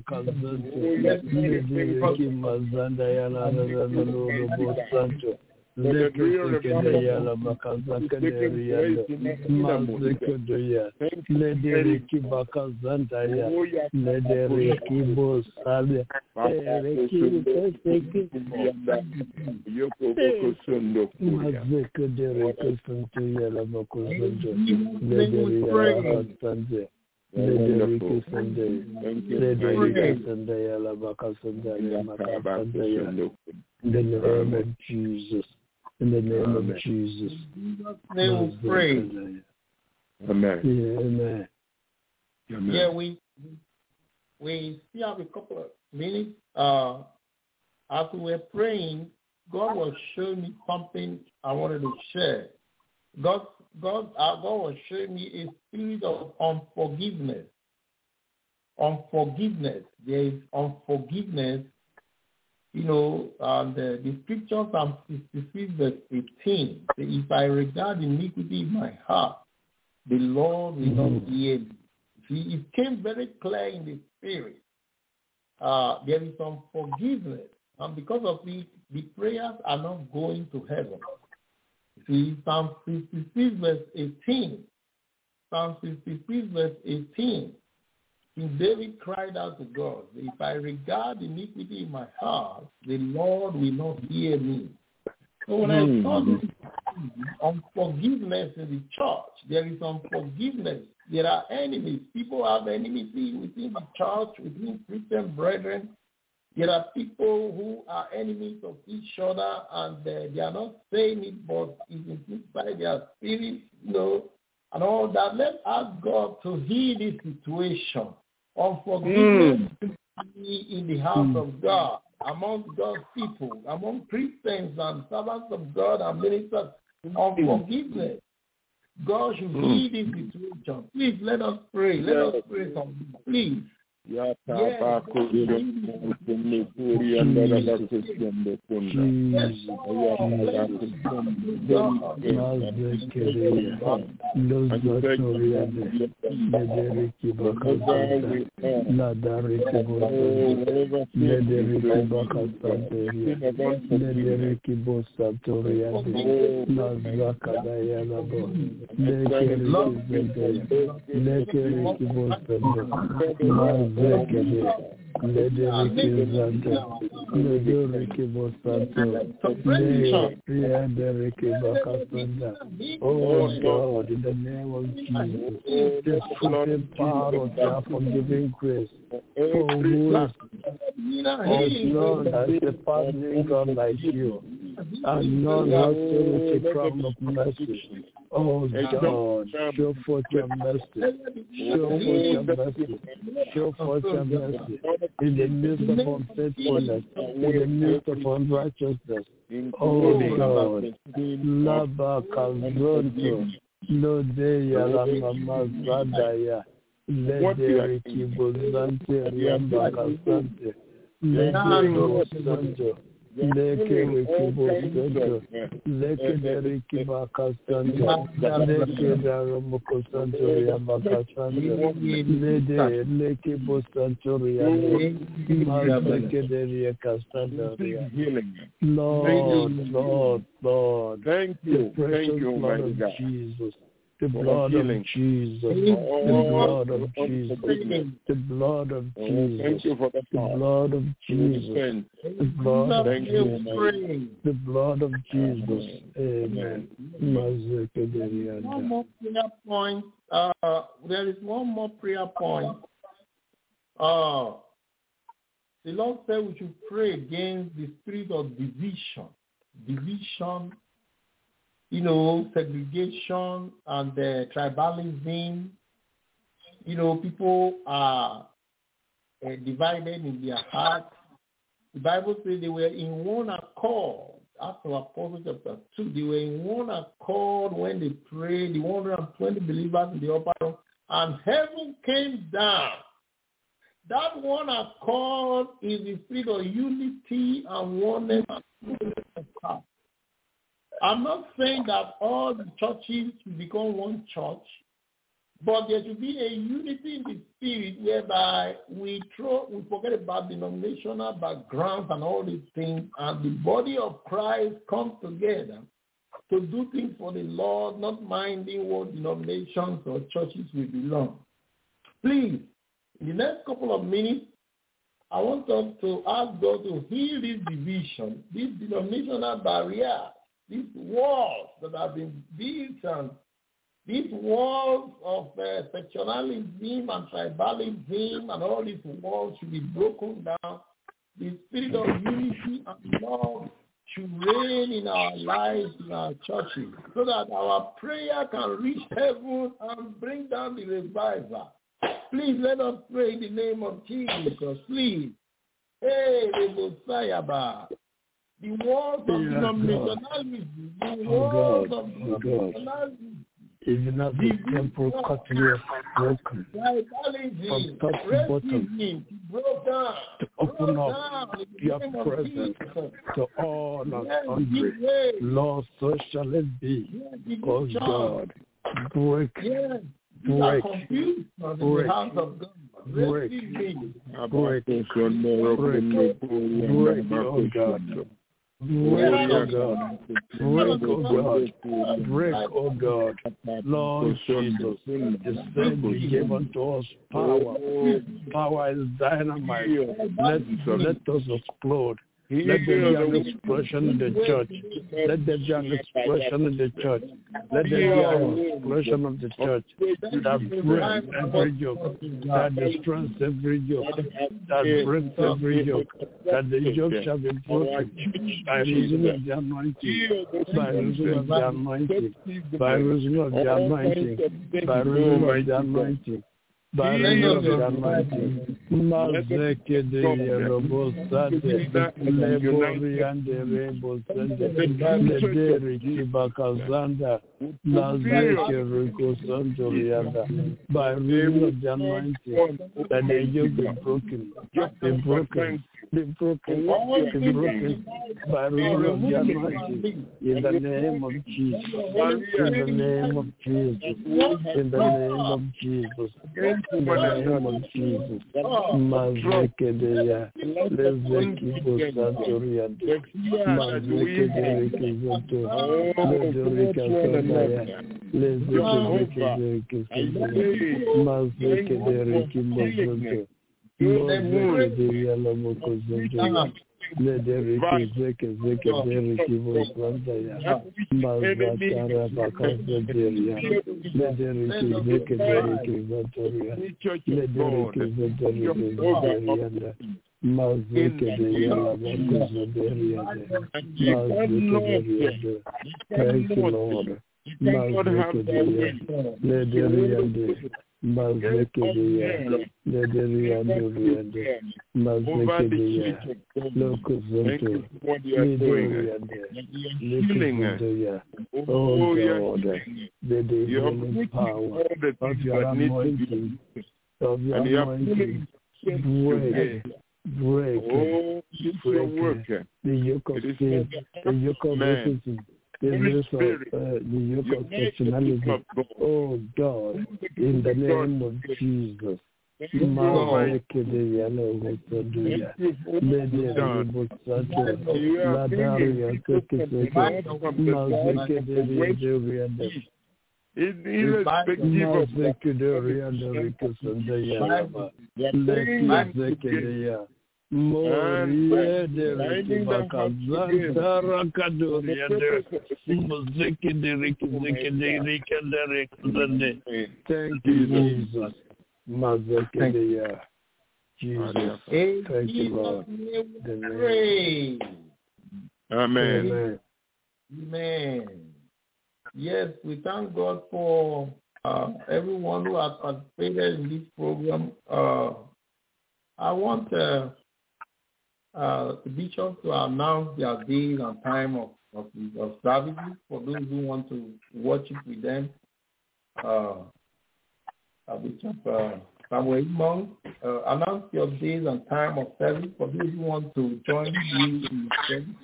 Yamakazente, Lede, Kimazanda, Yala, Lodo, Bosanto, Lekesekedeya Bakazakadeya Mazikedeya Lederiki Bakazantaya Lederiki Bosalia Ereki Seki Mazikedeya Santuya Bakozanja Lederia Bakazanja Lederiki Sandaya Lederiki Sandaya Bakazanja Makazanja in the name of Jesus. In the name Amen. of Jesus. Name we pray. Amen. Yeah, amen. Amen. Yeah, we we still have a couple of minutes. Uh, as we were praying, God was showing me something I wanted to share. God, God, uh, God was showing me a spirit of unforgiveness. Unforgiveness. There is unforgiveness. You know, um, the, the scripture Psalm sixty-six verse eighteen, if I regard iniquity in my heart, the Lord will mm-hmm. not hear me. See, it came very clear in the spirit. Uh, there is some forgiveness, and because of it, the prayers are not going to heaven. See, Psalm sixty-six verse eighteen, Psalm sixty-six verse eighteen, King David cried out to God, if I regard iniquity in my heart, the Lord will not hear me. So when mm. I saw this unforgiveness in the church, there is unforgiveness. There are enemies. People have enmity within the church, within Christian brethren. There are people who are enemies of each other, and uh, they are not saying it, but it's inside their spirit, you know, and all that. Let's ask God to heal this situation. Unforgiveness mm. in the house mm. of God, among God's people, among Christians and servants of God and ministers. Unforgiveness. God should mm. heal this situation. Please let us pray. Let us pray something. Please. Yes. Yes. Lekede, Lederiki Zanta, Lederiki Bosanto, Lederiki Bakasanda. Oh God, in the name of Jesus, the supreme power of the forgiving grace. Oh, Lord, oh Lord, as a pardoning God like you, and none has with a crown of mercy. Oh God, show forth your mercy, show forth your mercy, show forth your mercy in the midst of unfaithfulness, in the midst of unrighteousness. Oh God, Laba Kazonto, Lodeya Ramamazadaya, Lede Rikibozante, Riamba Kazante, Lede Santo. Leke Rikibo Leke Deriki Bakasanta, Leke Daromoko Santoria Bakasanta, Lede Leke Bosantoria, Mazeke Deria Castantoria. Lord, Lord, Lord, thank you, thank you, blood of Jesus. The blood of Jesus, the blood of Jesus, the blood of Jesus, the blood of Jesus, the blood of Jesus, the blood of Jesus. Amen. One more prayer point. Uh, there is one more prayer point. Uh, the Lord said we should pray against the spirit of division, division. You know, segregation and uh, tribalism. You know, people are uh, divided in their hearts. The Bible says they were in one accord. After Apostles chapter two, they were in one accord when they prayed, the one hundred twenty believers in the upper room, and heaven came down. That one accord is the spirit of unity and oneness. I'm not saying that all the churches will become one church, But there should be a unity in the spirit whereby we throw, we forget about denominational backgrounds and all these things, and the body of Christ comes together to do things for the Lord, not minding what denominations or churches we belong. Please, in the next couple of minutes, I want us to ask God to heal this division, this denominational barrier, these walls that have been built, and these walls of uh, sectionalism and tribalism and all these walls should be broken down. The spirit of unity and love should reign in our lives, in our churches, so that our prayer can reach heaven and bring down the revival. Please let us pray in the name of Jesus. Please. Hey, the Messiah. The walls of Yeah, denominationalism, the Oh, walls God. of Oh, God. denominationalism, Even as the temple cutlery is broken tribalism, from top to bottom, racism, broke down, to open broke up down in the your name of presence Jesus. to all and Yes, sundry. give way. Lord, so shall it be. Yes, give Oh, chance. God, break, Yes, you are break, confused in break, the house of God. break, Racism, break, break, break, oh God. Break, oh God. Break, oh God. Break, oh God. Lord Jesus, you said you gave unto us power. Power is dynamite. Let, let us explode. Let there be an expression in the church. Let there be an expression in the church. Let there be an expression of the church that breaks every yoke, that destroys every yoke, that breaks every yoke, that the yoke shall be broken by reason of the anointing, by reason of the anointing, by reason of the anointing, by reason of the anointing. By reason of the anointing, Mazeke de Yerobosate, Lebori and the Rainbow Sende, Lederi Kibakazanda, Lazeke Rico Santorianda. By reason of the anointing, that the yoke be broken, be broken, be broken, be broken. By reason of the anointing, in the name of Jesus, in the name of Jesus, in the name of Jesus. In the name of Jesus, Mazekedeya, Lezeki Bosantoria, Mazekedeki Zoto, Lodorika Sandaya, Lezeki Zeki, Mazekederiki Bozonto, Mozekedeya Lomoko Zonto. Lederiki Zeke Zeke Deriki Bozantaya, Mazatara Bakazaderia, Lederiki Zeke Deriki Zatoria, Lederiki Zatoriki Zaderianda, Mazeke de Yalabako Zaderianda, Mazeke Derianda. Thank you, Lord. Mazeke de Lederianda. Mazekedia, Lederianda, Mazekedia, Locozonto, Liderianda, Licozodia. Oh God, the divine power of your anointing, of your anointing, break, break, break the yoke of sin, the yoke of racism. The yoke of, uh, the yoke of sectionalism. Oh God, in the name of Jesus. Moria de Bakazanta Rakadoria de Mozeke de Rikizeke de Rikandere. Thank you, Jesus. Mazeke de Jesus. Thank you, Lord. Amen. Amen. Yes, we thank God for uh, everyone who has participated in this program. Uh, I want uh, Uh, the bishop to announce their days and time of, of, of services for those who want to worship with them. Uh, uh, Bishop uh, Samuel Monk, uh, announce your days and time of service for those who want to join you in the service.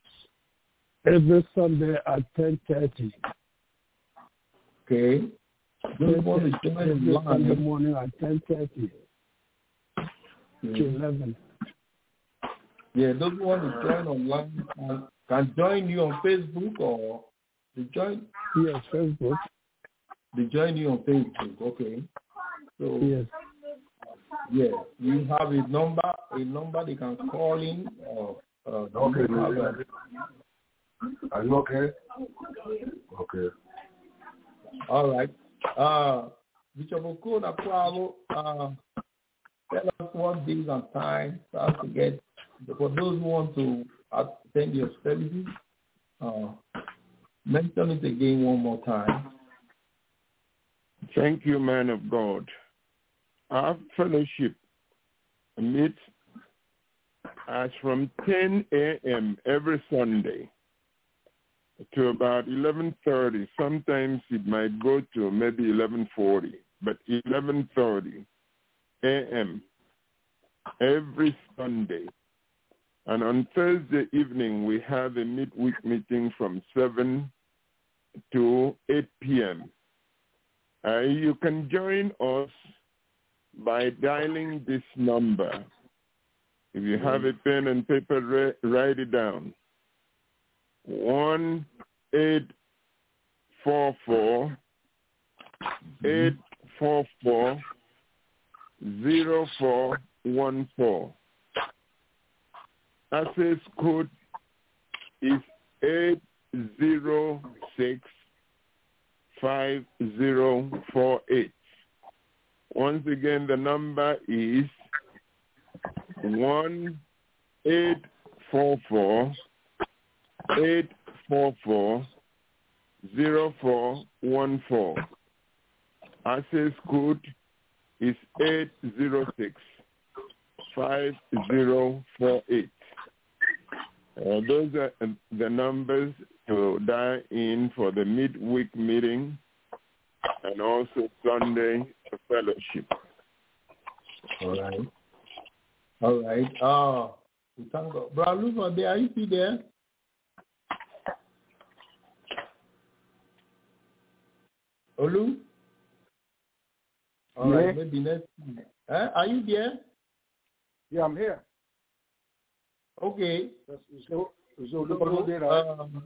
Every Sunday at ten thirty. Okay. Those want to join in the online. morning at ten thirty Yeah. to eleven. Yeah, those who want to join online can, can join you on Facebook or they join Yes, Facebook. they join you on Facebook. Okay. So Yes. yeah, you have a number, a number they can call in. Or, uh, Okay. you have a, Are you okay? Okay. all right. Uh, Bishop Okona Kwabo, uh, tell us what days and times how to get for those who want to attend your services. Uh, mention it again one more time. Thank you, man of God. Our fellowship meets as from ten a.m. every Sunday to about eleven thirty. Sometimes it might go to maybe eleven forty, but eleven thirty a.m. every Sunday. And on Thursday evening, we have a midweek meeting from seven to eight p.m. Uh, you can join us by dialing this number. If you have a pen and paper, write it down. One eight four four eight four four zero four one four. Access code is eight zero six five zero four eight. Once again, the number is one eight four four eight four four zero four one four. Access code is eight zero six five zero four eight. Uh, those are uh, the numbers to dial in for the midweek meeting and also Sunday fellowship. All right. All right. Uh, we thank God. Brother Lufa, there, are you still there? Olu? All Yeah. right, maybe next. Eh? Are you there? Yeah, I'm here. Okay. That's, so, so So, Olubatunde, right? um,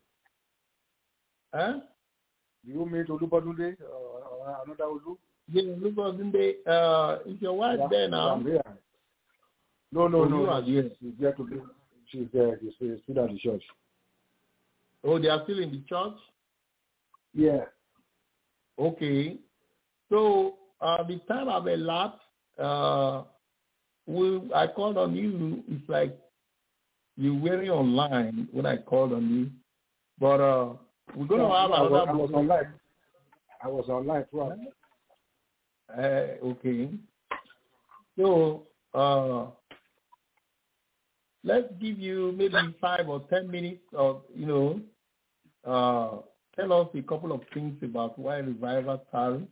eh? Do you meet Olubatunde or uh, another Olu? Yeah, Lufa, uh, is your wife Yeah, there now? I'm here. No, no, Oh, no, you no. are here. She's there to do. She's there. She's she's still at the church. Oh, they are still in the church? Yeah. Okay. So, uh, the time I've elapsed, uh, we, I called on you. It's like you were online when I called on you. But uh, we're going to Yeah, have no, I, was, another... I was online. I was online throughout. Uh, okay. So, uh, let's give you maybe five or ten minutes of, you know, uh, tell us a couple of things about why revival tarry.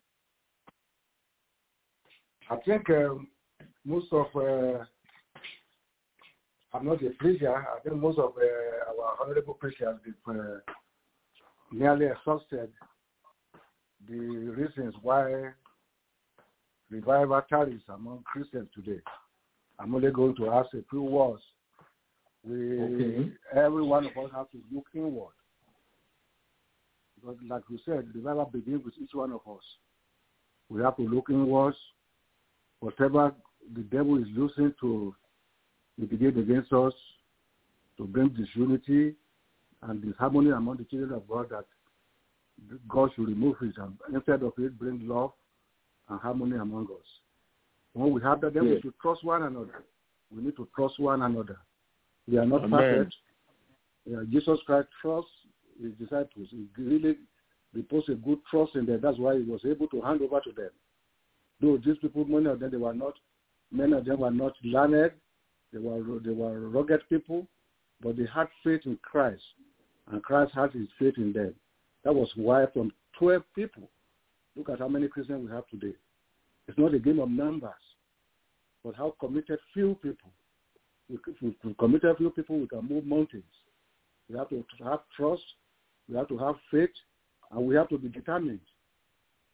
I think uh, most of, uh, I'm not a preacher, I think most of uh, our honorable preachers have uh, nearly exhausted the reasons why revival tarries among Christians today. I'm only going to ask a few words. We, Okay. Every one of us has to look inward. Because like we said, revival begins with each one of us. We have to look inwards. Whatever the devil is using to mitigate against us, to bring disunity and disharmony among the children of God, that God should remove it, and instead of it, bring love and harmony among us. When we have that, then yes. we should trust one another. We need to trust one another. We are not Amen. perfect. Yeah, Jesus Christ trusts his disciples. He really reposed a good trust in them. That's why he was able to hand over to them. Though these people, many of them, they were not, many of them were not learned. They were they were rugged people, but they had faith in Christ, and Christ had his faith in them. That was why from twelve people, look at how many Christians we have today. It's not a game of numbers, but how committed few people. If we committed few people, we can move mountains. We have to have trust, we have to have faith, and we have to be determined.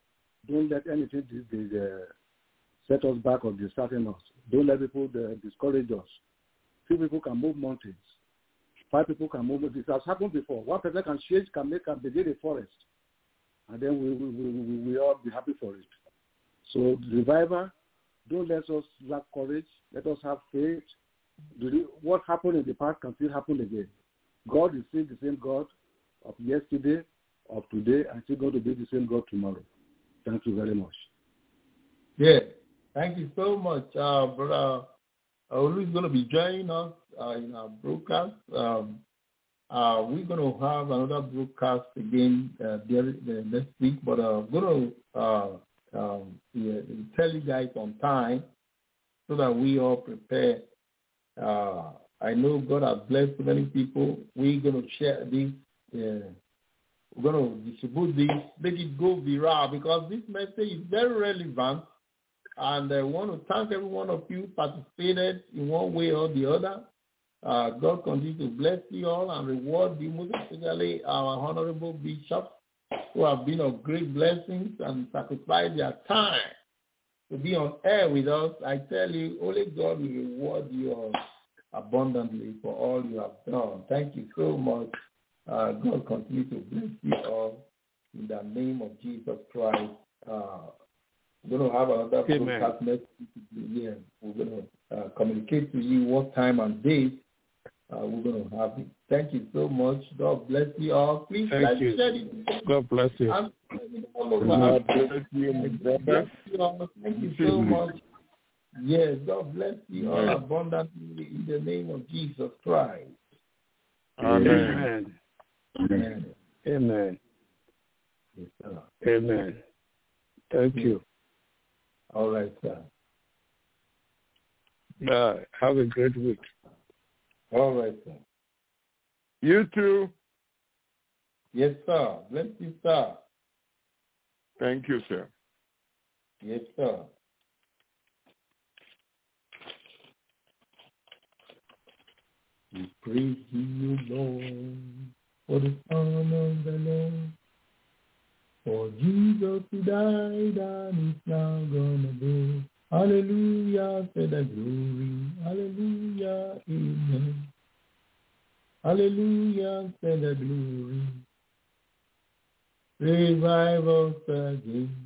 Don't let anything dis- dis- uh, set us back or dishearten us. Don't let people uh, discourage us. Few people can move mountains. Five people can move. This has happened before. One person can change, can make, can begin a forest, and then we we, we, we we all be happy for it. So the revival, don't let us lack courage. Let us have faith. What happened in the past can still happen again. God is still the same God of yesterday, of today, and still going to be the same God tomorrow. Thank you very much. Yeah, thank you so much, uh, brother. Olu is going to be joining us uh, in our broadcast. Um, uh, we're going to have another broadcast again uh, there, uh, next week, but uh, I'm going to uh, um, yeah, tell you guys on time so that we all prepare. Uh, I know God has blessed so many people. We're going to share this. Uh, we're going to distribute this, make it go viral because this message is very relevant. And I want to thank every one of you participated in one way or the other. Uh, God continue to bless you all and reward you, most especially our honorable bishops who have been of great blessings and sacrificed their time to be on air with us. I tell you, only God will reward you all abundantly for all you have done. Thank you so much. Uh, God continue to bless you all in the name of Jesus Christ. Uh, We're going to have another broadcast next week. Yeah, we're going to uh, communicate to you what time and date uh, we're going to have it. Thank you so much. God bless you all. Please Thank like you. share it. God bless you. And all over. God bless you, my brother. Thank you so much. Yes, God bless you all abundantly in the name of Jesus Christ. Amen. Amen. Amen. Yes, sir. Amen. Thank you. All right, sir. Uh, have a great week. All right, sir. You too. Yes, sir. Bless you, sir. Thank you, sir. Yes, sir. We praise you, Lord, for the Son of the Lord. For Jesus who died and is now gonna go. Hallelujah, to the glory. Hallelujah, amen. Hallelujah, to the glory. Revive us again.